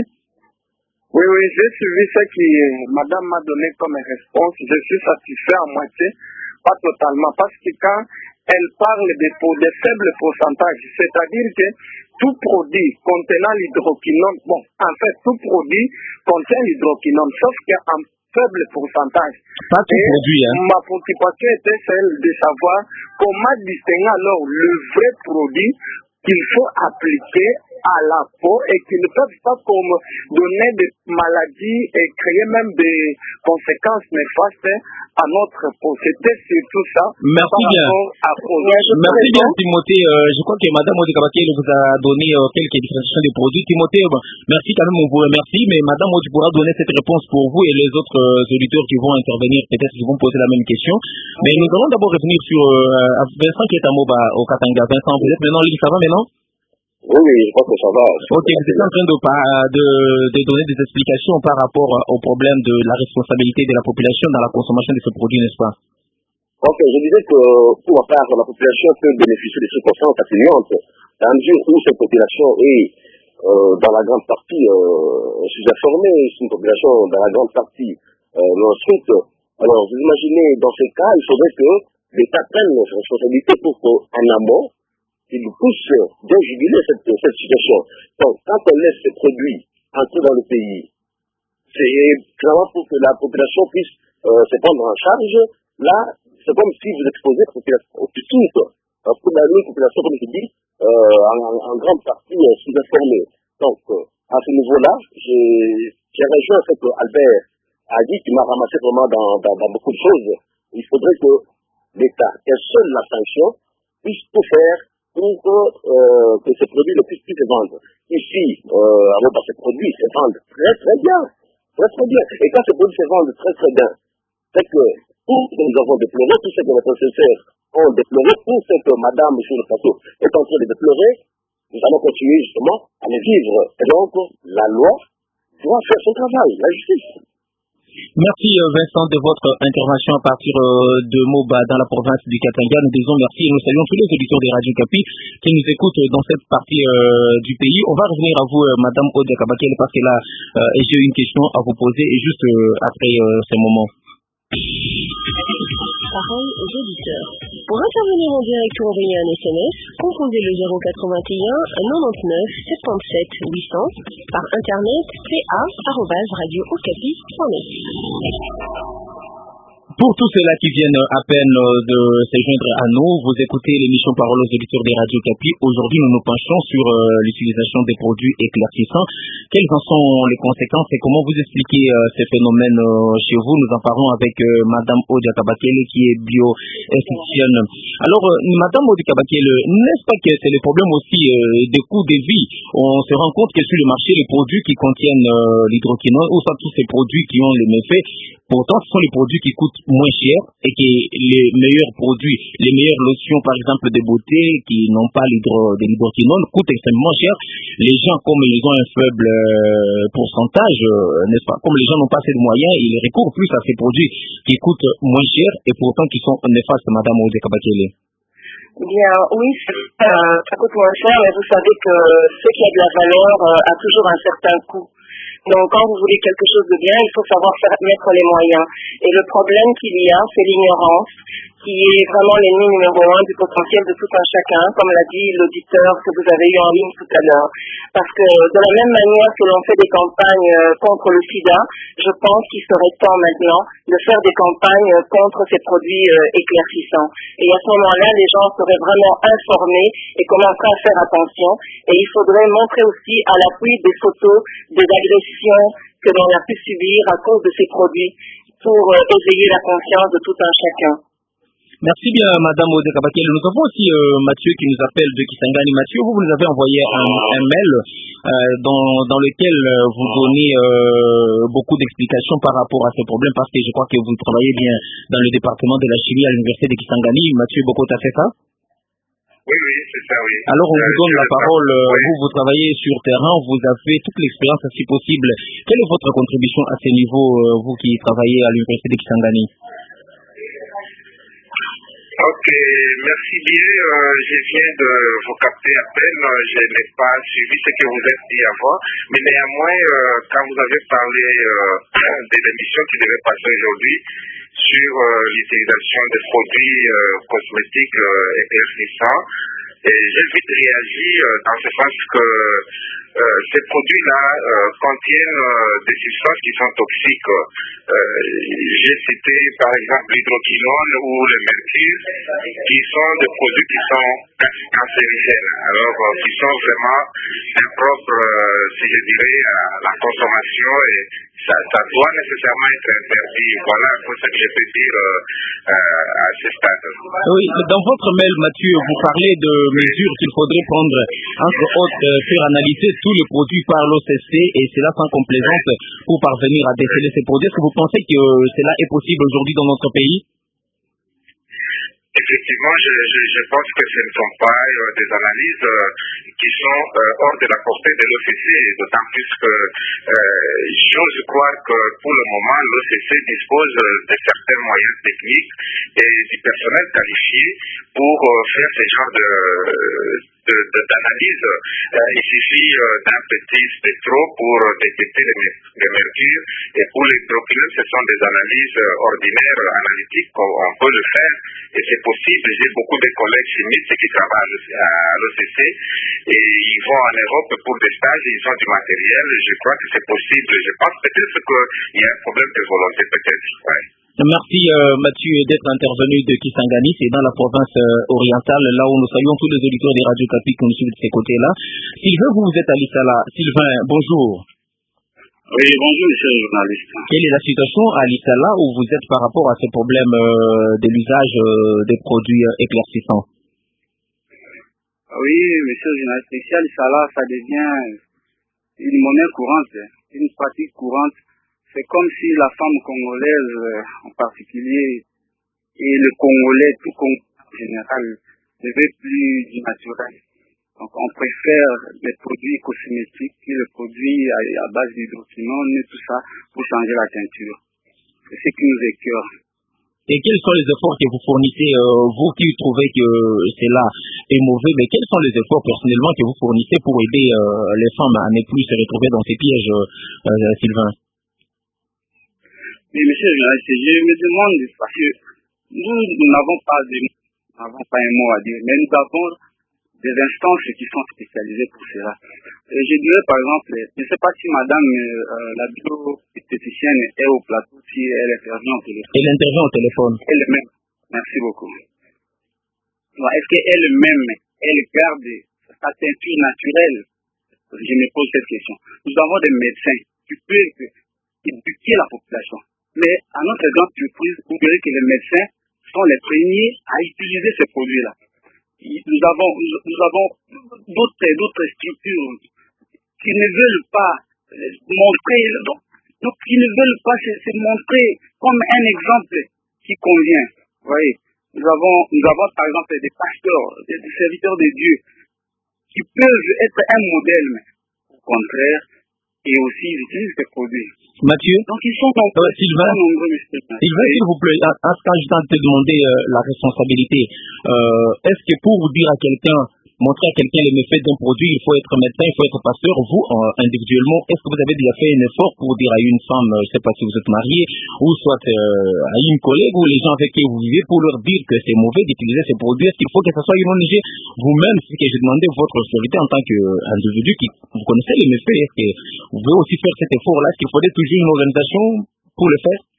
Oui, oui, j'ai suivi ce que Madame m'a donné comme réponse. Je suis satisfait à moitié, pas totalement, parce que quand elle parle de, de faibles pourcentages, c'est-à-dire que tout produit contenant l'hydroquinone, bon, en fait, tout produit contient l'hydroquinone, sauf qu'un faible pourcentage. Pas tout Et produit, hein. Ma préoccupation était celle de savoir comment distinguer alors le vrai produit qu'il faut appliquer à la peau et qui ne peuvent pas comme donner des maladies et créer même des conséquences néfastes à notre peau. C'était surtout ça. Merci bien. Merci bien, Timothée. Euh, je crois que Mme Oda Kabakiel vous a donné euh, quelques différenciations des produits. Timothée, bon, merci quand même, on vous remercie, mais Mme Oda pourra donner cette réponse pour vous et les autres euh, auditeurs qui vont intervenir, peut-être qu'ils vont poser la même question. Mais nous allons d'abord revenir sur euh, Vincent qui est à Moba, au Katanga. Vincent, vous êtes maintenant en ligne, ça va maintenant? Oui, oui, je crois que ça va. Ok, vous êtes en train de, de, de donner des explications par rapport au problème de la responsabilité de la population dans la consommation de ces produits, n'est-ce pas? Ok, je disais que pour ma part, la population peut bénéficier des circonstances atténuantes dans la mesure où cette population est euh, dans la grande partie euh, sous-informée, c'est une population dans la grande partie euh, non instruite. Alors, vous imaginez, dans ces cas, il faudrait que l'État prenne ses responsabilités pour qu'en amont, il pousse bien juguler cette, cette situation. Donc, quand on laisse ces produits entrer dans le pays, c'est vraiment pour que la population puisse euh, se prendre en charge. Là, c'est comme si vous exposez la population au public. Pour la population, comme je dis, euh, en, en grande partie euh, sous-informée. Donc, euh, à ce niveau-là, j'ai rejoint ce que Albert a dit, qui m'a ramassé vraiment dans, dans, dans beaucoup de choses. Il faudrait que l'État, et seule la sanction, puisse tout faire pour que, euh, que ces produits ne puissent plus se vendre. Ici, euh, avant par ces produits se vendent très très bien. Très très bien. Et quand ces produits se vendent très très bien, c'est que tout ce que nous avons déploré, tout ce que nos professeurs ont déploré, tout ce que madame sur le plateau est en train de déplorer, nous allons continuer justement à les vivre. Et donc, la loi doit faire son travail, la justice. Merci Vincent de votre intervention à partir de Moba dans la province du Katanga. Nous disons merci et nous saluons tous les auditeurs de Radio Kapi qui nous écoutent dans cette partie euh, du pays. On va revenir à vous, euh, Madame Oda Kabakiel, parce que là, euh, j'ai une question à vous poser et juste euh, après euh, ce moment. Parole aux auditeurs. Pour intervenir en direct ou envoyer un S M S, composez le zéro quatre-vingt-un quatre-vingt-dix-neuf soixante-dix-sept huit cents par internet c a arobase radio okapi point net. Pour tous ceux-là qui viennent à peine de se joindre à nous, vous écoutez l'émission Parole aux auditeurs des Radio Kapi. Aujourd'hui, nous nous penchons sur euh, l'utilisation des produits éclaircissants. Quelles en sont les conséquences et comment vous expliquez euh, ces phénomènes euh, chez vous? Nous en parlons avec euh, Madame Oda Kabakiel qui est bioesthéticienne. Alors, euh, Madame Oda Kabakiel, n'est-ce pas que c'est le problème aussi euh, des coûts de vie? On se rend compte que sur le marché, les produits qui contiennent euh, l'hydroquinone, ou soit tous ces produits qui ont les méfaits, pourtant, ce sont les produits qui coûtent moins cher et qui les meilleurs produits, les meilleures lotions, par exemple, de beauté, qui n'ont pas de l'hydroquinone, coûtent extrêmement cher. Les gens, comme ils ont un faible euh, pourcentage, euh, n'est-ce pas, comme les gens n'ont pas assez de moyens, ils recourent plus à ces produits qui coûtent moins cher et pourtant qui sont néfastes, Madame Oda Kabakiel. Bien, oui, euh, ça coûte moins cher, mais vous savez que ce qui a de la valeur euh, a toujours un certain coût. Donc quand vous voulez quelque chose de bien, il faut savoir faire, mettre les moyens. Et le problème qu'il y a, c'est l'ignorance, qui est vraiment l'ennemi numéro un du potentiel de tout un chacun, comme l'a dit l'auditeur que vous avez eu en ligne tout à l'heure. Parce que de la même manière que l'on fait des campagnes contre le sida, je pense qu'il serait temps maintenant de faire des campagnes contre ces produits éclaircissants. Et à ce moment-là, les gens seraient vraiment informés et commenceraient à faire attention. Et il faudrait montrer aussi à l'appui des photos des agressions que l'on a pu subir à cause de ces produits pour éveiller la conscience de tout un chacun. Merci bien, Madame Ode Kabakel. Nous avons aussi euh, Mathieu qui nous appelle de Kisangani. Mathieu, vous, vous nous avez envoyé un, un mail euh, dans, dans lequel euh, vous donnez euh, beaucoup d'explications par rapport à ce problème, parce que je crois que vous travaillez bien dans le département de la chimie à l'université de Kisangani. Mathieu Boko, t'as fait ça? Oui, oui, c'est ça, oui. Alors, on vous donne la parole. Oui. Vous, vous travaillez sur terrain, vous avez toute l'expérience si possible. Quelle est votre contribution à ce niveau, euh, vous qui travaillez à l'université de Kisangani? Ok, merci bien. Euh, je viens de vous capter à peine. Je n'ai pas suivi ce que vous avez dit avant. Mais néanmoins, euh, quand vous avez parlé euh, de l'émission qui devait passer aujourd'hui sur euh, l'utilisation des produits euh, cosmétiques euh, éclaircissants, et j'ai vite réagi euh, dans ce sens que euh, ces produits-là euh, contiennent euh, des substances qui sont toxiques. Euh, j'ai cité par exemple l'hydroquinone ou le mercure, qui sont des produits qui sont cancérigènes, alors euh, qui sont vraiment impropres, euh, si je dirais, à la consommation, et ça, ça doit nécessairement être interdit. Voilà un peu ce que je peux dire euh, euh, à ce stade. Oui, dans votre mail, Mathieu, vous parlez de mesures qu'il faudrait prendre, entre autres, euh, faire analyser tous les produits par l'O C C, et cela sans complaisance, pour parvenir à déceler ces produits. Est-ce que vous pensez que euh, cela est possible aujourd'hui dans notre pays? Effectivement, je, je, je pense que ce ne sont pas euh, des analyses euh, qui sont euh, hors de la portée de l'O C C, d'autant plus que euh, j'ose croire que pour le moment, l'O C C dispose de certains moyens techniques et du personnel qualifié pour euh, faire ce genre de... De, de, d'analyse. Euh, il suffit euh, d'un petit spectro pour détecter le, le mercure, et pour les hydroquinone, ce sont des analyses euh, ordinaires, euh, analytiques, on, on peut le faire, et c'est possible. J'ai beaucoup de collègues chimistes qui travaillent à l'O C C, et ils vont en Europe pour des stages, ils ont du matériel, je crois que c'est possible. Je pense peut-être qu'il y a un problème de volonté, peut-être. Ouais. Merci euh, Mathieu d'être intervenu de Kisangani, c'est dans la province euh, orientale, là où nous saluons tous les auditeurs des radios catholiques qui nous suivent de ces côtés-là. Sylvain, vous, vous êtes à l'Issala. Sylvain, bonjour. Oui, bonjour monsieur le journaliste. Quelle est la situation à l'Issala où vous êtes par rapport à ce problème euh, de l'usage euh, des produits euh, éclaircissants? Oui, monsieur le journaliste, ici à l'Issala, ça devient une monnaie courante, une pratique courante. C'est comme si la femme congolaise en particulier et le Congolais, tout Congolais en général, ne veut plus du naturel. Donc on préfère les produits cosmétiques, les produits à, à base d'hydroquinone et tout ça pour changer la teinture. C'est ce qui nous écœure. Et quels sont les efforts que vous fournissez, euh, vous qui trouvez que cela est mauvais, mais quels sont les efforts personnellement que vous fournissez pour aider euh, les femmes à ne plus se retrouver dans ces pièges, euh, euh, Sylvain? Mais monsieur le journaliste, je me demande, parce que nous, nous n'avons pas de, nous n'avons pas un mot à dire, mais nous avons des instances qui sont spécialisées pour cela. Et je dirais par exemple, je ne sais pas si madame euh, la bioesthéticienne est au plateau, si elle intervient au téléphone. Elle intervient au téléphone. Elle-même. Merci beaucoup. Alors, est-ce qu'elle-même, elle garde sa teinture naturelle? Je me pose cette question. Nous avons des médecins qui peuvent éduquer la population. Mais à notre grande surprise, vous verrez que les médecins sont les premiers à utiliser ces produits-là. Nous avons, nous, nous avons d'autres, d'autres structures qui ne veulent pas montrer, donc, donc qui ne veulent pas se, se montrer comme un exemple qui convient. Vous voyez, nous avons, nous avons par exemple des pasteurs, des, des serviteurs de Dieu qui peuvent être un modèle, mais au contraire, et aussi ils utilisent ces produits. Mathieu, donc ils sont nombreux. Euh, Sylvain, nombreux, Sylvain, s'il vous plaît, quand je tente de te demander euh, la responsabilité, euh, est-ce que pour dire à quelqu'un montrer à quelqu'un les méfaits d'un produit, il faut être médecin, il faut être pasteur. Vous, euh, individuellement, est-ce que vous avez déjà fait un effort pour dire à une femme, euh, je ne sais pas si vous êtes marié, ou soit euh, à une collègue ou les gens avec qui vous vivez, pour leur dire que c'est mauvais d'utiliser ces produits? Est-ce qu'il faut que ce soit une O N G? Vous-même, c'est ce que j'ai demandé votre autorité en tant qu'individu qui vous connaissez les méfaits. Est-ce que vous pouvez aussi faire cet effort-là? Est-ce qu'il faudrait toujours une organisation pour le faire?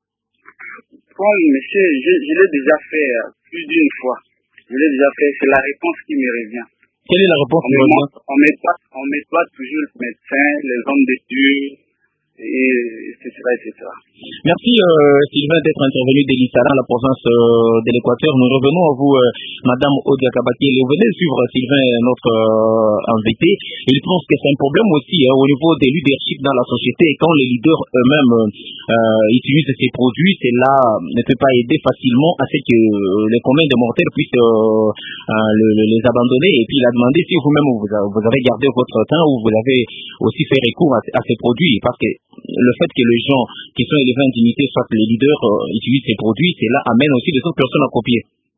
Bon, monsieur, je, je l'ai déjà fait euh, plus d'une fois. Je l'ai déjà fait, c'est la réponse qui me revient. Quelle est la réponse qui me revient? On met pas, on met pas toujours le médecin, les hommes de Dieu, et et cetera, et cetera. Merci euh, Sylvain d'être intervenu de l'Issara, la province euh, de l'Équateur. Nous revenons à vous, euh, Madame Odia Kabaki. Vous venez suivre Sylvain, notre euh, invité. Il pense que c'est un problème aussi hein, au niveau des leaderships dans la société. Et quand les leaders eux-mêmes euh, utilisent ces produits, c'est là ne peut pas aider facilement à ce que euh, les communs des mortels puissent euh, euh, le, le, les abandonner. Et puis il a demandé si vous-même vous, vous avez gardé votre temps ou vous avez aussi fait recours à, à ces produits, parce que le fait que les gens qui sont élevés en dignité, soit les leaders, euh, utilisent ces produits, cela amène aussi les autres personnes à copier.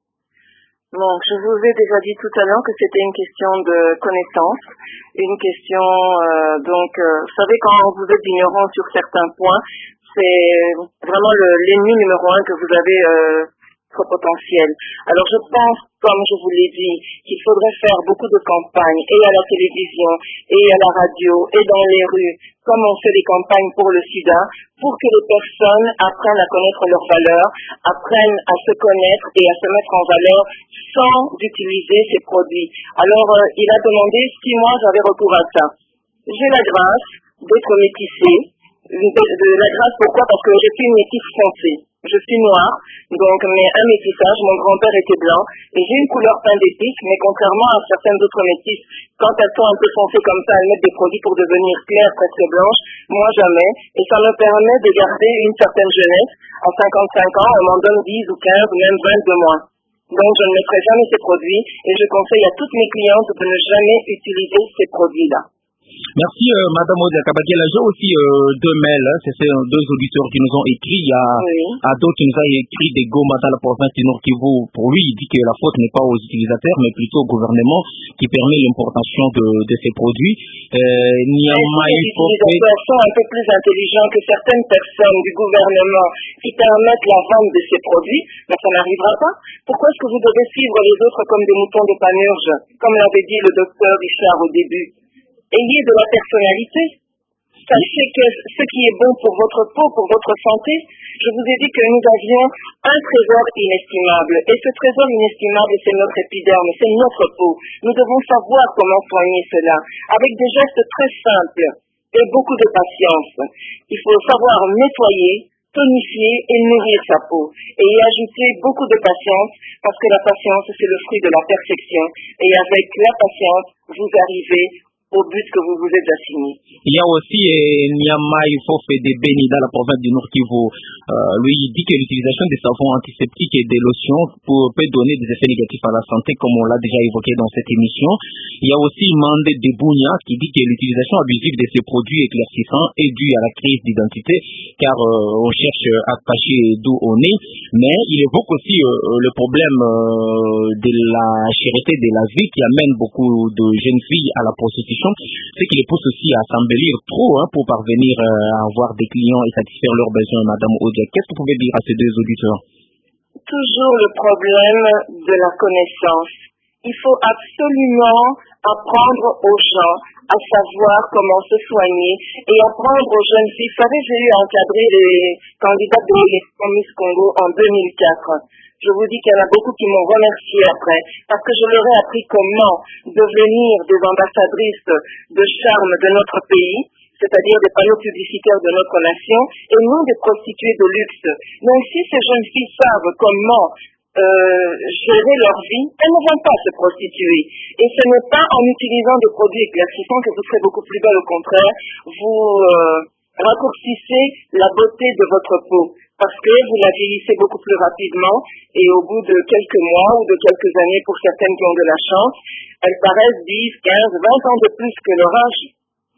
Bon, je vous ai déjà dit tout à l'heure que c'était une question de connaissance, une question, euh, donc, euh, vous savez, quand vous êtes ignorant sur certains points, c'est vraiment le- l'ennemi numéro un que vous avez euh, votre potentiel. Alors je pense, comme je vous l'ai dit, qu'il faudrait faire beaucoup de campagnes, et à la télévision, et à la radio, et dans les rues, comme on fait des campagnes pour le sida, pour que les personnes apprennent à connaître leurs valeurs, apprennent à se connaître et à se mettre en valeur sans utiliser ces produits. Alors, euh, il a demandé si moi j'avais recours à ça. J'ai la grâce d'être métissée. De, de la grâce, pourquoi? Parce que je suis une métisse foncée. Je suis noire, donc mais un métissage, mon grand-père était blanc, et j'ai une couleur teint d'épice, mais contrairement à certaines autres métisses, quand elles sont un peu foncées comme ça, elles mettent des produits pour devenir claires, presque blanches, moi jamais, et ça me permet de garder une certaine jeunesse. À cinquante-cinq ans, on m'en donne dix ou quinze ou même vingt de moins. Donc je ne mettrai jamais ces produits, et je conseille à toutes mes clientes de ne jamais utiliser ces produits-là. Merci euh, Madame Odia Kabaki. J'ai aussi euh, deux mails, hein. C'est ces deux auditeurs qui nous ont écrit. Il y a Oui. Ado qui nous a écrit des Goma dans la province du Nord Kivu. Pour lui, il dit que la faute n'est pas aux utilisateurs, mais plutôt au gouvernement qui permet l'importation de, de ces produits. Euh, Les utilisateurs sont un peu plus intelligents que certaines personnes du gouvernement qui permettent la vente de ces produits, mais ça n'arrivera pas. Pourquoi est-ce que vous devez suivre les autres comme des moutons de panurge, comme l'avait dit le docteur Richard au début? Ayez de la personnalité. Sachez que ce qui est bon pour votre peau, pour votre santé, je vous ai dit que nous avions un trésor inestimable. Et ce trésor inestimable, c'est notre épiderme, c'est notre peau. Nous devons savoir comment soigner cela, avec des gestes très simples et beaucoup de patience. Il faut savoir nettoyer, tonifier et nourrir sa peau. Et y ajouter beaucoup de patience, parce que la patience, c'est le fruit de la perfection. Et avec la patience, vous arrivez au but que vous vous êtes assigné. Il y a aussi euh, Niamai Fofé de Beni dans la province du Nord Kivu. Euh, lui, il dit que l'utilisation des savons antiseptiques et des lotions pour, peut donner des effets négatifs à la santé, comme on l'a déjà évoqué dans cette émission. Il y a aussi Mande de Bounia qui dit que l'utilisation abusive de ces produits éclaircissants est due à la crise d'identité, car euh, on cherche à cacher d'où on est. Mais il évoque aussi euh, le problème euh, de la cherté de la vie qui amène beaucoup de jeunes filles à la prostitution, ce qui les pousse aussi à s'embellir trop hein, pour parvenir euh, à avoir des clients et satisfaire leurs besoins. Madame Odia, qu'est-ce que vous pouvez dire à ces deux auditeurs? Toujours le problème de la connaissance. Il faut absolument apprendre aux gens à savoir comment se soigner et apprendre aux jeunes filles. Vous savez, j'ai eu à encadrer les candidats de l'élection Miss Congo en deux mille quatre. Je vous dis qu'il y en a beaucoup qui m'ont remercié après, parce que je leur ai appris comment devenir des ambassadrices de charme de notre pays, c'est-à-dire des panneaux publicitaires de notre nation, et non des prostituées de luxe. Donc si ces jeunes filles savent comment euh, gérer leur vie, elles ne vont pas se prostituer. Et ce n'est pas en utilisant des produits éclaircissants que vous serez beaucoup plus belle, au contraire, vous euh, raccourcissez la beauté de votre peau, parce que vous la vieillissez beaucoup plus rapidement, et au bout de quelques mois ou de quelques années, pour certaines qui ont de la chance, elles paraissent dix, quinze, vingt ans de plus que leur âge.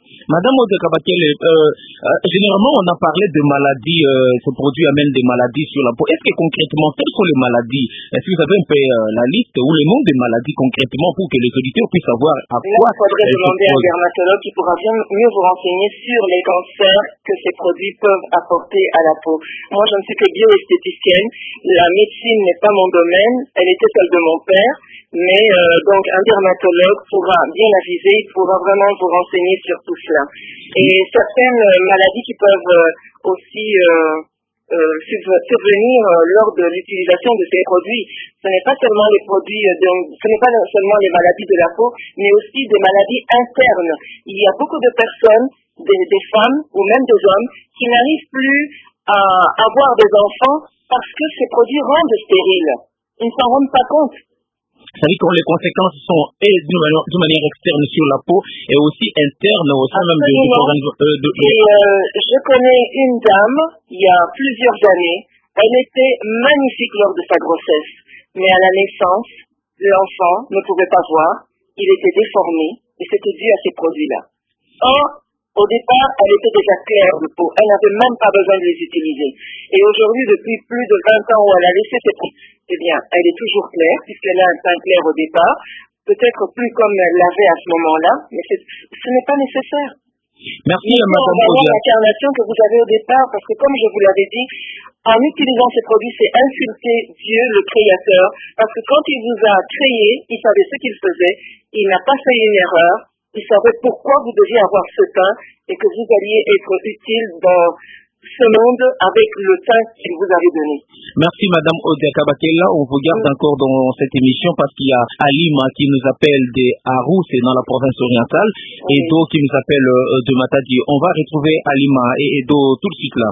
Madame Odekabakel, euh, euh, généralement on a parlé de maladies, euh, ce produit amène des maladies sur la peau. Est-ce que concrètement, quelles sont les maladies? Est-ce que vous avez un peu euh, la liste ou le nom des maladies concrètement pour que les auditeurs puissent savoir à Là, quoi? il faudrait demander à un dermatologue qui pourra bien mieux vous renseigner sur les cancers que ces produits peuvent apporter à la peau. Moi, je ne suis que bioesthéticienne. La médecine n'est pas mon domaine. Elle était celle de mon père. Mais euh, donc un dermatologue pourra bien aviser, il pourra vraiment vous renseigner sur tout cela. Et certaines maladies qui peuvent euh, aussi euh, euh, survenir euh, lors de l'utilisation de ces produits, ce n'est pas seulement les produits, de, ce n'est pas seulement les maladies de la peau, mais aussi des maladies internes. Il y a beaucoup de personnes, des, des femmes ou même des hommes, qui n'arrivent plus à avoir des enfants parce que ces produits rendent stériles. Ils ne s'en rendent pas compte. C'est-à-dire que les conséquences sont et d'une manière, d'une manière externe sur la peau et aussi interne au sein même de, de, de, de... Et euh, je connais une dame, il y a plusieurs années, elle était magnifique lors de sa grossesse, mais à la naissance, l'enfant ne pouvait pas voir, il était déformé et c'était dû à ces produits-là. Or, au départ, elle était déjà claire de peau, elle n'avait même pas besoin de les utiliser. Et aujourd'hui, depuis plus de vingt ans où elle a laissé ses produits, eh bien, elle est toujours claire, puisqu'elle a un teint clair au départ, peut-être plus comme elle l'avait à ce moment-là, mais ce n'est pas nécessaire. Merci, Madame Odia. La carnation que vous avez au départ, parce que comme je vous l'avais dit, en utilisant ces produits, c'est insulter Dieu, le Créateur, parce que quand il vous a créé, il savait ce qu'il faisait, il n'a pas fait une erreur, il savait pourquoi vous deviez avoir ce teint et que vous alliez être utile dans ce monde avec le teint qu'il vous avait donné. Merci Madame Odia Kabakela, on vous garde oui. encore dans cette émission parce qu'il y a Alima qui nous appelle de Arou, c'est dans la province orientale, oui. Edo qui nous appelle euh, de Matadi. On va retrouver Alima et Edo tout de suite là.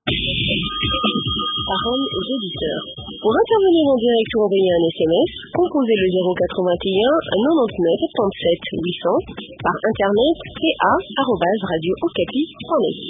Parole aux auditeurs. Pour intervenir en direct ou envoyer un S M S, composez le zéro quatre-vingt-un quatre-vingt-neuf soixante-dix-sept huit cents par internet c a arobase radio okapi point net.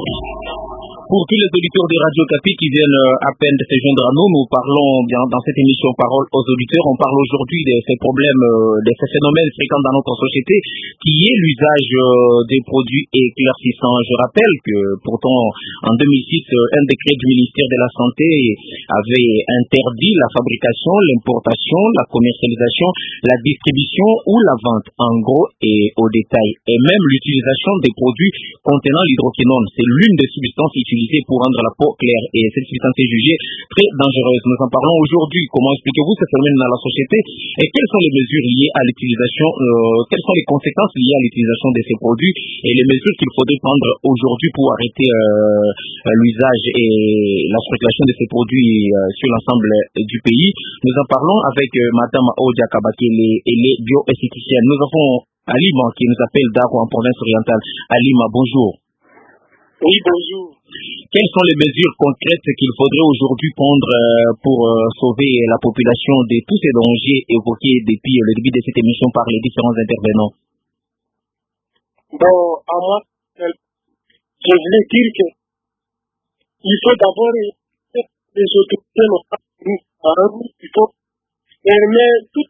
Pour tous les auditeurs de Radio Okapi qui viennent à peine de se joindre à nous, nous parlons bien dans cette émission Parole aux auditeurs. On parle aujourd'hui de ces problèmes, de ces phénomènes fréquents dans notre société, qui est l'usage des produits éclaircissants. Je rappelle que pourtant, en deux mille six, un décret du ministère de la Santé avait interdit la fabrication, l'importation, la commercialisation, la distribution ou la vente en gros et au détail, et même l'utilisation des produits contenant l'hydroquinone. C'est l'une des substances utilisées pour rendre la peau claire et cette substance est jugée très dangereuse. Nous en parlons aujourd'hui. Comment expliquez-vous ce phénomène dans la société et quelles sont les mesures liées à l'utilisation, euh, quelles sont les conséquences liées à l'utilisation de ces produits et les mesures qu'il faudrait prendre aujourd'hui pour arrêter euh, l'usage et la circulation de ces produits euh, sur l'ensemble du pays. Nous en parlons avec euh, Madame Odia Kabakele, elle est bioesthéticienne. Nous avons Alima qui nous appelle d'Aro en province orientale. Alima, bonjour. Oui, bonjour. Quelles sont les mesures concrètes qu'il faudrait aujourd'hui prendre euh, pour euh, sauver la population de tous ces dangers évoqués depuis le début de cette émission par les différents intervenants? Bon, à moi, je voulais dire que il faut d'abord les autorités locales, il faut permettre tout.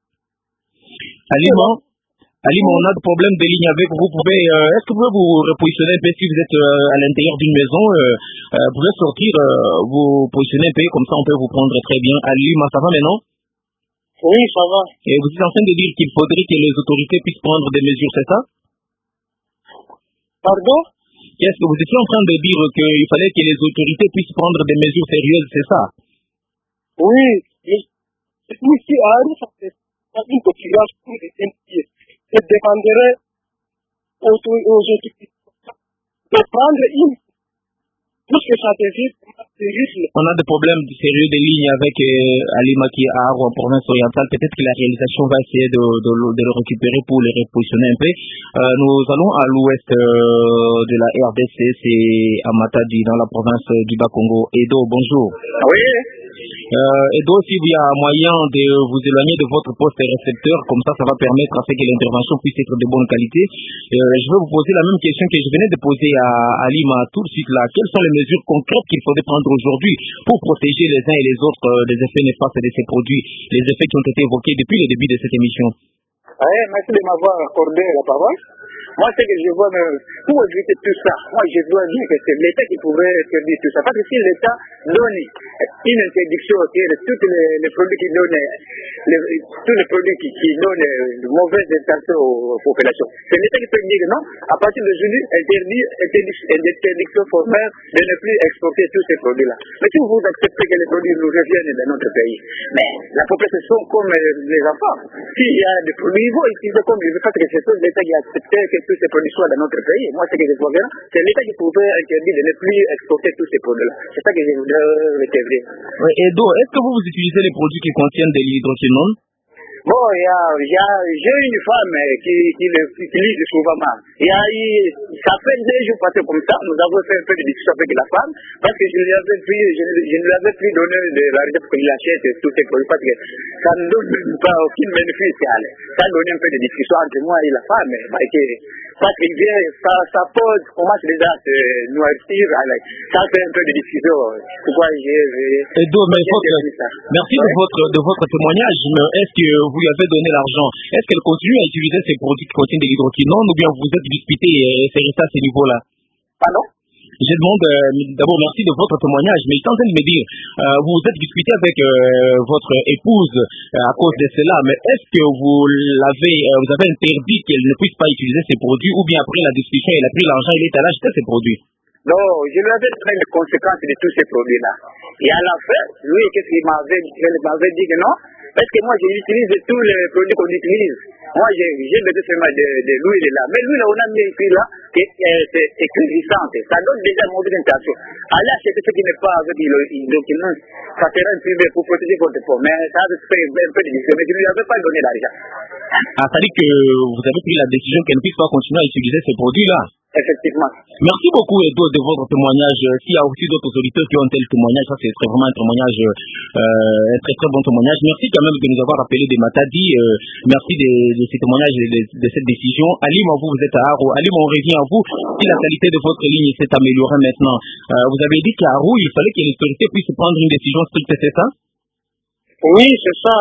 Alima, Alima, on a des problèmes de ligne avec vous. Vous pouvez, euh, est-ce que vous pouvez vous repositionner un peu si vous êtes euh, à l'intérieur d'une maison, euh, euh, vous pouvez sortir, euh, vous positionner un peu, comme ça on peut vous prendre très bien. Alima, ça va maintenant? Oui, ça va. Et vous êtes en train de dire qu'il faudrait que les autorités puissent prendre des mesures, c'est ça? Pardon? Qu'est-ce que vous étiez en train de dire qu'il fallait que les autorités puissent prendre des mesures sérieuses, c'est ça? Oui, mais ici à Arou, ça fait une population de entiers. Je demanderai aux autorités de prendre une, puisque ça devient sérieux. On a des problèmes sérieux de ligne avec euh, Alima qui est à Arou en province orientale. Peut-être que la réalisation va essayer de, de, de le récupérer pour le repositionner un peu. Euh, nous allons à l'ouest euh, de la R D C, c'est à Matadi, dans la province du Bas-Congo. Edo, bonjour. Oui. Euh, Edo, s'il y a moyen de vous éloigner de votre poste récepteur, comme ça, ça va permettre à ce que l'intervention puisse être de bonne qualité. Euh, je vais vous poser la même question que je venais de poser à Alima tout de suite là. Quelles sont les mesures concrètes qu'il faudrait prendre aujourd'hui pour protéger les uns et les autres euh, des effets néfastes de ces produits, les effets qui ont été évoqués depuis le début de cette émission? Oui, merci de m'avoir accordé la parole. Moi, ce que je vois, pour éviter tout ça, moi, je dois dire que c'est l'État qui pourrait interdire tout ça. Parce que si l'État donne une interdiction sur tous les, les produits qui donnent, les, tous les produits qui, qui donnent de mauvaises intentions aux populations, c'est l'État qui peut dire non, à partir d'aujourd'hui, interdire, interdiction formelle de ne plus exporter tous ces produits-là. Mais si vous acceptez que les produits nous reviennent dans notre pays, mais la population sont comme les enfants. S'il y a des produits, ils vont utiliser comme ils veulent, parce que c'est l'État qui a accepté que tous ces produits soient dans notre pays. Moi, ce que je vois bien, c'est l'État qui pouvait interdire de ne plus exporter tous ces produits-là. C'est ça que je voudrais rétablir. Oui, Edo, est-ce que vous, vous utilisez les produits qui contiennent de l'hydroquinone? Bon, il y a, il y a, j'ai une femme qui, qui l'utilise souvent mal. Il y a eu, ça fait deux jours passés comme ça, nous avons fait un peu de discussion avec la femme, parce que je lui avais pris, je, je ne lui avais plus donné de l'argent pour qu'il achète tous ces produits, parce que ça ne donne pas aucune bénéfice. Ça a donné un peu de discussion entre moi et la femme, parce que ça, ça, ça pose, commence déjà à se noircir, ça fait un peu de discussion. Pourquoi j'ai... Edo, mais votre, merci de votre, de votre témoignage, mais est-ce que vous lui avez donné l'argent? Est-ce qu'elle continue à utiliser ces produits qui contiennent de l'hydroquinone ou bien vous êtes disputé et c'est resté à ce niveau-là? Pardon? Je demande euh, d'abord merci de votre témoignage, mais il est en train de me dire, euh, vous vous êtes disputé avec euh, votre épouse euh, à cause de cela, mais est-ce que vous l'avez, euh, vous avez interdit qu'elle ne puisse pas utiliser ces produits, ou bien après la discussion, elle a pris l'argent, elle est allée acheter ces produits? Non, je lui avais pris les conséquences de tous ces produits-là. Et à la fin, lui, qu'est-ce qu'il m'avait, il m'avait dit que non, parce que moi, j'utilise tous les produits qu'on utilise. Moi, j'ai, j'ai besoin seulement de, de l'huile là. Mais l'huile, on a mis ici là, que euh, c'est écrasante. Ça donne déjà une mauvaise intention. Alors, c'est ce qui n'est pas avec l'hydroquinone. Ça sera un peu pour protéger votre peau. Mais ça a fait un peu de difficile. Mais je ne lui avais pas donné l'argent. Ah, ça dit que vous avez pris la décision qu'elle ne puisse pas continuer à utiliser ces produits-là? Effectivement. Merci beaucoup, Edo, de votre témoignage. S'il y a aussi d'autres auditeurs qui ont un tel témoignage, ça c'est vraiment un témoignage, euh, un très très bon témoignage. Merci quand même de nous avoir appelé de Matadi. Euh, merci de, de ces témoignages et de, de cette décision. Alim, vous, vous êtes à Haro. Alim, on revient à vous. Si la qualité de votre ligne s'est améliorée maintenant, euh, vous avez dit qu'à Haro, il fallait que les autorités puissent prendre une décision stricte, c'est ça? Oui, c'est ça.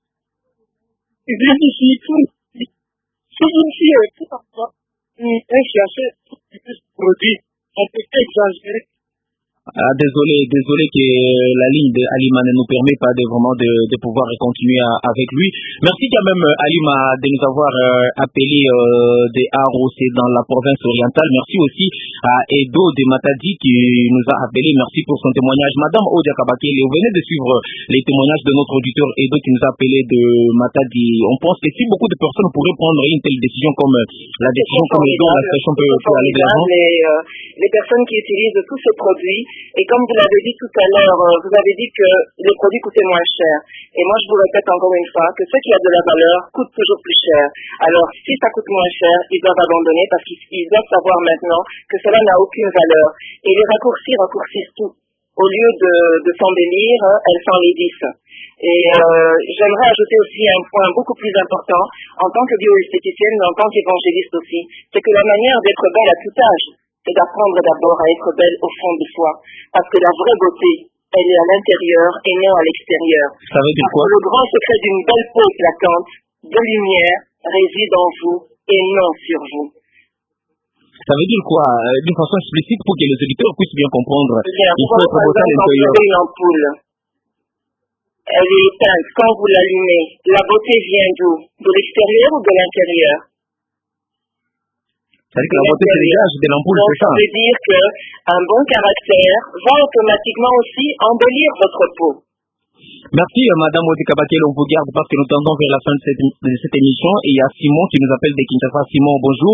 Il dit ici, tout, si une fille est tout en soi, un chercheur plus produit, on peut exagérer. Ah, désolé, désolé que la ligne de Alima ne nous permet pas de vraiment de, de pouvoir continuer à, avec lui. Merci quand même Alima de nous avoir euh, appelé euh, de Haro, c'est dans la province orientale. Merci aussi à Edo de Matadi qui nous a appelé. Merci pour son témoignage. Madame Odia Kabakele, vous venez de suivre les témoignages de notre auditeur Edo qui nous a appelé de Matadi. On pense que si beaucoup de personnes pourraient prendre une telle décision comme la décision comme Edo, la situation peut, peut aller de l'avant. Les, euh, les personnes qui utilisent tous ces produits, et comme vous l'avez dit tout à l'heure, vous avez dit que les produits coûtaient moins cher. Et moi, je vous répète encore une fois que ce qui a de la valeur coûte toujours plus cher. Alors, si ça coûte moins cher, ils doivent abandonner parce qu'ils doivent savoir maintenant que cela n'a aucune valeur. Et les raccourcis raccourcissent tout. Au lieu de, de s'embellir, elles s'enlaidissent. Et euh, j'aimerais ajouter aussi un point beaucoup plus important, en tant que bioesthéticienne, mais en tant qu'évangéliste aussi, c'est que la manière d'être belle à tout âge, c'est d'apprendre d'abord à être belle au fond de soi. Parce que la vraie beauté, elle est à l'intérieur et non à l'extérieur. Ça veut dire quoi? Le grand secret d'une belle peau éclatante, de lumière, réside en vous et non sur vous. Ça veut dire quoi? D'une façon explicite pour que les auditeurs puissent bien comprendre. Bien, il faut être beauté à l'intérieur. Vous avez une ampoule. Elle est éteinte. Quand vous l'allumez, la beauté vient d'où? De l'extérieur ou de l'intérieur? C'est-à-dire que la beauté se dégage de l'ampoule, c'est ça? Ça veut dire qu'un bon caractère va automatiquement aussi embellir votre peau. Merci Madame Odi Kabakel, on vous garde parce que nous tendons vers la fin de cette, de cette émission et il y a Simon qui nous appelle de Kinshasa. Simon, bonjour.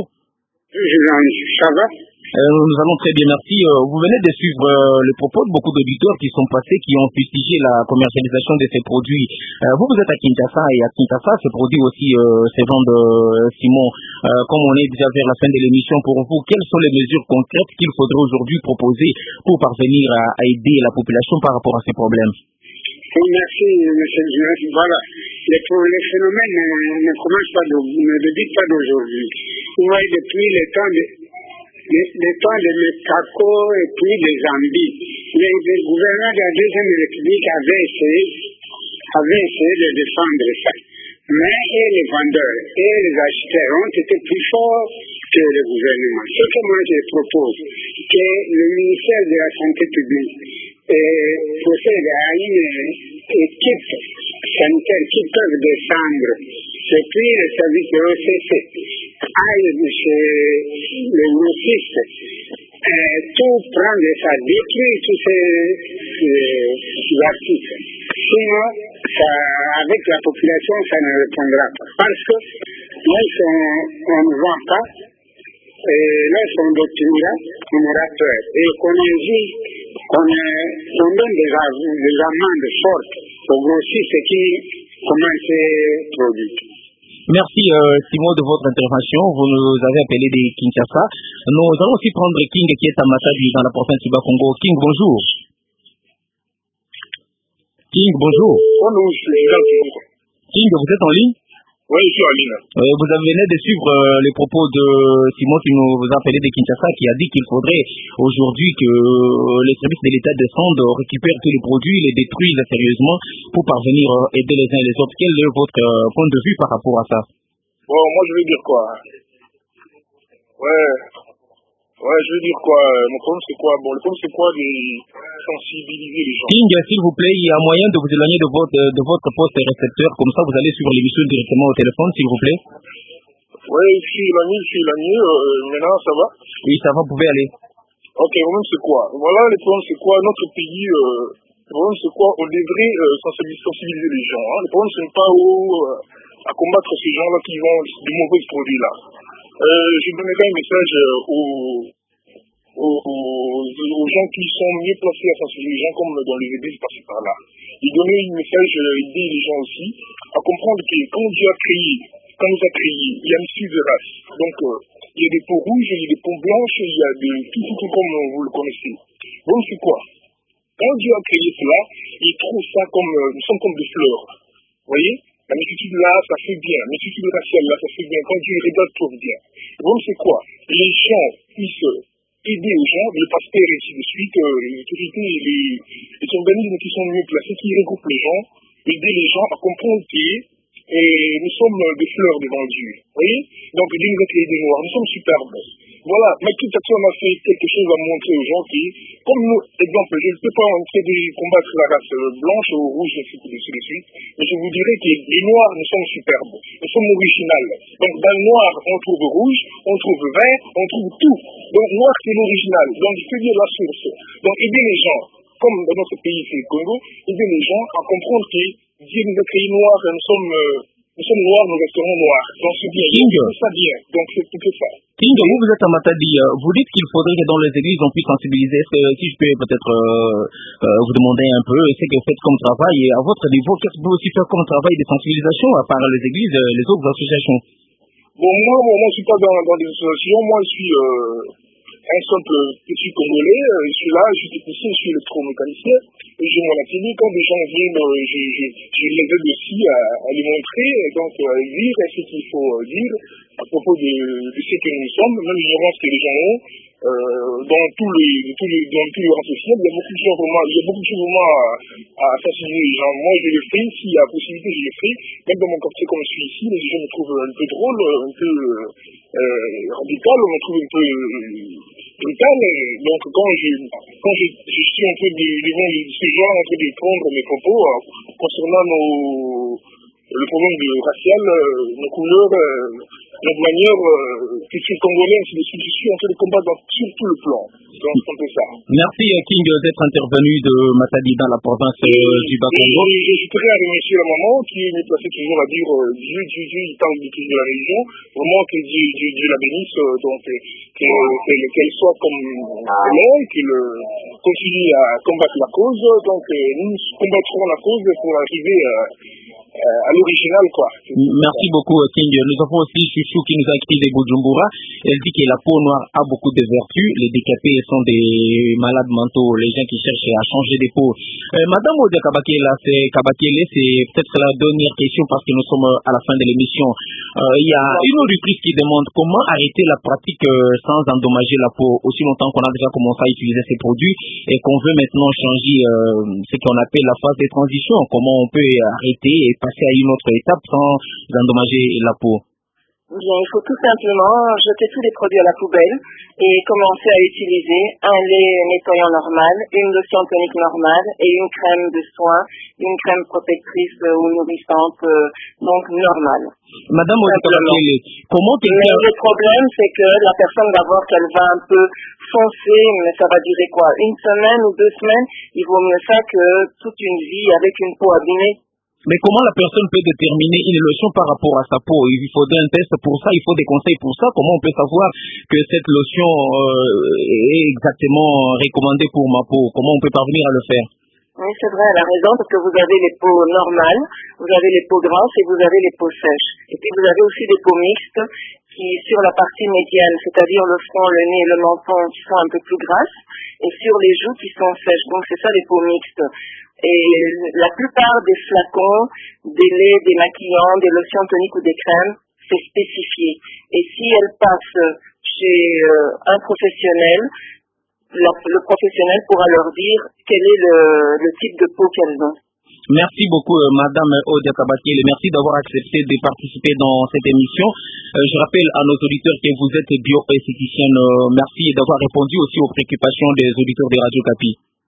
Ça va? Euh, nous allons très bien, merci. Euh, vous venez de suivre euh, le propos de beaucoup d'auditeurs qui sont passés, qui ont fustigé la commercialisation de ces produits. Euh, vous, vous êtes à Kinshasa et à Kinshasa, ces produits aussi euh, se vendent, euh, Simon. Euh, comme on est déjà vers la fin de l'émission, pour vous, quelles sont les mesures concrètes qu'il faudrait aujourd'hui proposer pour parvenir à, à aider la population par rapport à ces problèmes? Oui, merci, monsieur le journaliste. Voilà. Les, les phénomènes ne, ne commencent pas, de, ne débutent pas d'aujourd'hui. Vous voyez, depuis le temps de, le, le temps de Mekako et puis des Zambie, le, le gouvernement de la Deuxième République avait essayé, avait essayé de défendre ça. Mais et les vendeurs et les acheteurs ont été plus forts que le gouvernement. Ce que moi je propose, que le ministère de la Santé publique euh, procède à une équipe sanitaire qui peuvent descendre depuis le service de O C C, aille chez les grossistes, euh, tout prendre ça, détruire tous ces, ces articles. Sinon, ça, avec la population, ça ne répondra pas. Parce que on ne voit pas, et lorsqu'on doctrina, on aura peur. Et qu'on dit qu'on donne des, des amendes fortes aux grossistes qui commencent à produire. Merci euh, Simon de votre intervention. Vous nous avez appelé de Kinshasa. Nous allons aussi prendre King qui est à Matadi dans la province du Bas-Congo. King, bonjour. King, bonjour. King, vous êtes en ligne? Oui, je suis en ligne. Euh, vous venez de suivre euh, les propos de Simon qui nous vous a appelé de Kinshasa, qui a dit qu'il faudrait aujourd'hui que euh, les services de l'État descendent, récupèrent tous les produits, les détruisent sérieusement pour parvenir à euh, aider les uns et les autres. Quel est votre euh, point de vue par rapport à ça? Bon, moi je veux dire quoi? Ouais, ouais, je veux dire quoi? Mon problème c'est quoi? Bon, le problème c'est quoi? De sensibiliser les gens. King, s'il vous plaît, il y a moyen de vous éloigner de votre, de votre poste récepteur, comme ça vous allez suivre l'émission directement au téléphone, s'il vous plaît. Oui, je suis éloigné, je suis éloigné, euh, maintenant ça va? Oui, ça va, vous pouvez aller. Ok, le problème c'est quoi? Voilà, le problème c'est quoi? Notre pays, euh, le problème c'est quoi? On devrait euh, sensibiliser les gens. Hein. Le problème c'est pas où, euh, à combattre ces gens-là qui vendent de mauvais produits-là. Euh, je donnerai un message euh, aux, aux, aux gens qui sont mieux placés à sensibiliser les gens, comme dans les églises par-ci par-là. Et donner un message, euh, aider les gens aussi à comprendre que quand Dieu a créé, quand nous a créé, il y a une suite de races. Donc, euh, il y a des peaux rouges, il y a des peaux blanches, il y a de tout, tout, tout comme vous le connaissez. Donc, c'est quoi? Quand Dieu a créé cela, il trouve ça comme, euh, nous sommes comme des fleurs. Vous voyez? La multitude là, ça fait bien. La multitude raciale là, ça fait bien. Quand Dieu regarde, trouve bien. Donc, c'est quoi? Les gens puissent aider aux gens, les pasteurs et ainsi de suite, euh, les autorités, les, les organismes qui sont mieux placés, qui regroupent les gens, aider les gens à comprendre que et nous sommes des fleurs devant Dieu. Vous voyez? Donc Dieu nous a créé des noirs, nous sommes superbes. Voilà, mais tout à fait on a fait quelque chose à montrer aux gens qui, comme nous, exemple, je ne sais pas, on fait de combattre la race blanche ou rouge, ainsi de suite, mais je vous dirais que les noirs, nous sommes superbes, nous sommes originales. Donc dans le noir, on trouve rouge, on trouve vert, on trouve tout. Donc noir, c'est l'original. Donc il faut dire la source. Donc aider les gens, comme dans notre pays, c'est le Congo, aider les gens à comprendre que Dieu nous a créé noirs, et nous sommes, euh, nous sommes noirs, nous resterons noirs. Donc c'est bien, c'est ça bien. Donc c'est tout ça. King, vous, vous êtes à Matadi. Vous dites qu'il faudrait que dans les églises on puisse sensibiliser. Est-ce que, si je peux peut-être euh, euh, vous demander un peu, ce que vous faites comme travail et à votre niveau, qu'est-ce que vous pouvez aussi faire comme travail de sensibilisation à part les églises, les autres associations? Bon, moi, moi, moi je ne suis pas dans, dans des associations. Moi, je suis euh, un simple petit Congolais. Je suis là, je suis technicien, je suis électromécanicien. J'ai mon atelier. Quand des gens viennent, je, je, je les aide aussi à, à les montrer, donc à dire ce qu'il faut dire à propos de, de ce que nous sommes, même l'ignorance que les gens ont. Euh, dans tous les, tous les, dans tous les rangs sociaux, il y a beaucoup de choses vraiment, il y a beaucoup de choses vraiment à, à sensibiliser les gens. Moi, je le fais, s'il y a possibilité, je le fais. Même dans mon quartier, comme je suis ici, les gens me trouvent un peu drôle, un peu euh, radical, on me trouve un peu brutal. Donc, quand je, quand je, je suis un peu devant ces gens, en train de prendre mes propos euh, concernant nos, le problème de racial, euh, nos couleurs, euh, notre manière, euh, que je suis congolais, ainsi de suite, je suis en train de combattre dans, sur tout le plan. Donc, c'est un peu ça. Merci, King, d'être intervenu de Matadi dans la province euh, du Bas-Congo. Et je voudrais à remercier la maman qui est placée toujours à dire euh, Dieu, Dieu, Dieu, il parle de toute la religion. Vraiment que Dieu, Dieu, Dieu la bénisse, euh, donc qu'elle qu soit comme elle est, qu'elle euh, continue à combattre la cause. Donc, euh, nous combattrons la cause pour arriver à. Euh, à l'original, quoi. Merci beaucoup, King. Nous avons aussi Chouchou qui nous a écrit des Bujumbura. Elle dit que la peau noire a beaucoup de vertus. Les décapés sont des malades mentaux, les gens qui cherchent à changer des peaux. Euh, Madame Odia Kabakele, c'est Kabakele, c'est peut-être la dernière question parce que nous sommes à la fin de l'émission. Euh, il y a une auditrice qui demande comment arrêter la pratique euh, sans endommager la peau, aussi longtemps qu'on a déjà commencé à utiliser ces produits et qu'on veut maintenant changer euh, ce qu'on appelle la phase de transition. Comment on peut arrêter et passer à une autre étape sans endommager la peau? Bien, il faut tout simplement jeter tous les produits à la poubelle et commencer à utiliser un lait nettoyant normal, une lotion tonique normale et une crème de soin, une crème protectrice ou nourrissante, donc normale. Madame Odekabakele, comment quelqu'un... Mais le problème, c'est que la personne va voir qu'elle va un peu foncer, mais ça va durer quoi? Une semaine ou deux semaines? Il vaut mieux ça que toute une vie avec une peau abîmée. Mais comment la personne peut déterminer une lotion par rapport à sa peau? Il faudrait un test pour ça, il faut des conseils pour ça. Comment on peut savoir que cette lotion euh, est exactement recommandée pour ma peau? Comment on peut parvenir à le faire? Oui, c'est vrai, elle a raison, parce que vous avez les peaux normales, vous avez les peaux grasses et vous avez les peaux sèches. Et puis vous avez aussi des peaux mixtes qui, sur la partie médiane, c'est-à-dire le front, le nez et le menton, qui sont un peu plus grasses, et sur les joues qui sont sèches. Donc c'est ça les peaux mixtes. Et la plupart des flacons, des laits, des maquillants, des lotions toniques ou des crèmes, c'est spécifié. Et si elles passent chez euh, un professionnel, la, le professionnel pourra leur dire quel est le, le type de peau qu'elles ont. Merci beaucoup, euh, Madame Odekabakele. Merci d'avoir accepté de participer dans cette émission. Euh, je rappelle à nos auditeurs que vous êtes bioesthéticienne. Euh, merci d'avoir répondu aussi aux préoccupations des auditeurs de Radio Kapi.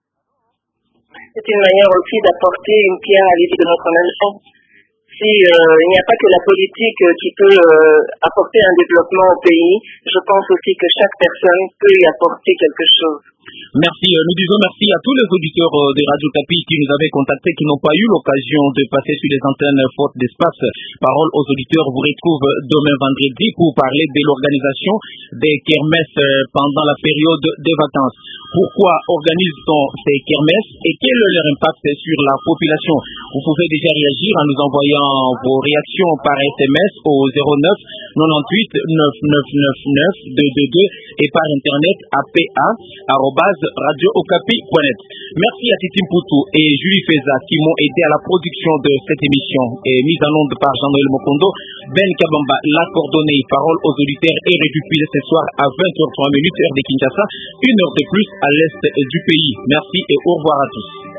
C'est une manière aussi d'apporter une pierre à l'édifice de notre nation. Si euh, il n'y a pas que la politique qui peut euh, apporter un développement au pays, je pense aussi que chaque personne peut y apporter quelque chose. Merci. Nous disons merci à tous les auditeurs de Radio Kapi qui nous avaient contactés, qui n'ont pas eu l'occasion de passer sur les antennes faute d'espace. Parole aux auditeurs vous retrouve demain vendredi pour parler de l'organisation des kermesses pendant la période des vacances. Pourquoi organise-t-on ces kermesses et quel est leur impact sur la population? Vous pouvez déjà réagir en nous envoyant vos réactions par S M S au zéro neuf quatre-vingt-huit neuf neuf neuf neuf deux deux deux et par internet à p a arobase radio okapi point net. Merci à Titi Mputu et Julie Feza qui m'ont aidé à la production de cette émission et mise en onde par Jean-Noël Mokondo. Ben Kabamba l'a coordonnée. Parole aux auditeurs est rediffusie ce soir à vingt heures trois heure de Kinshasa, une heure de plus à l'est du pays. Merci et au revoir à tous.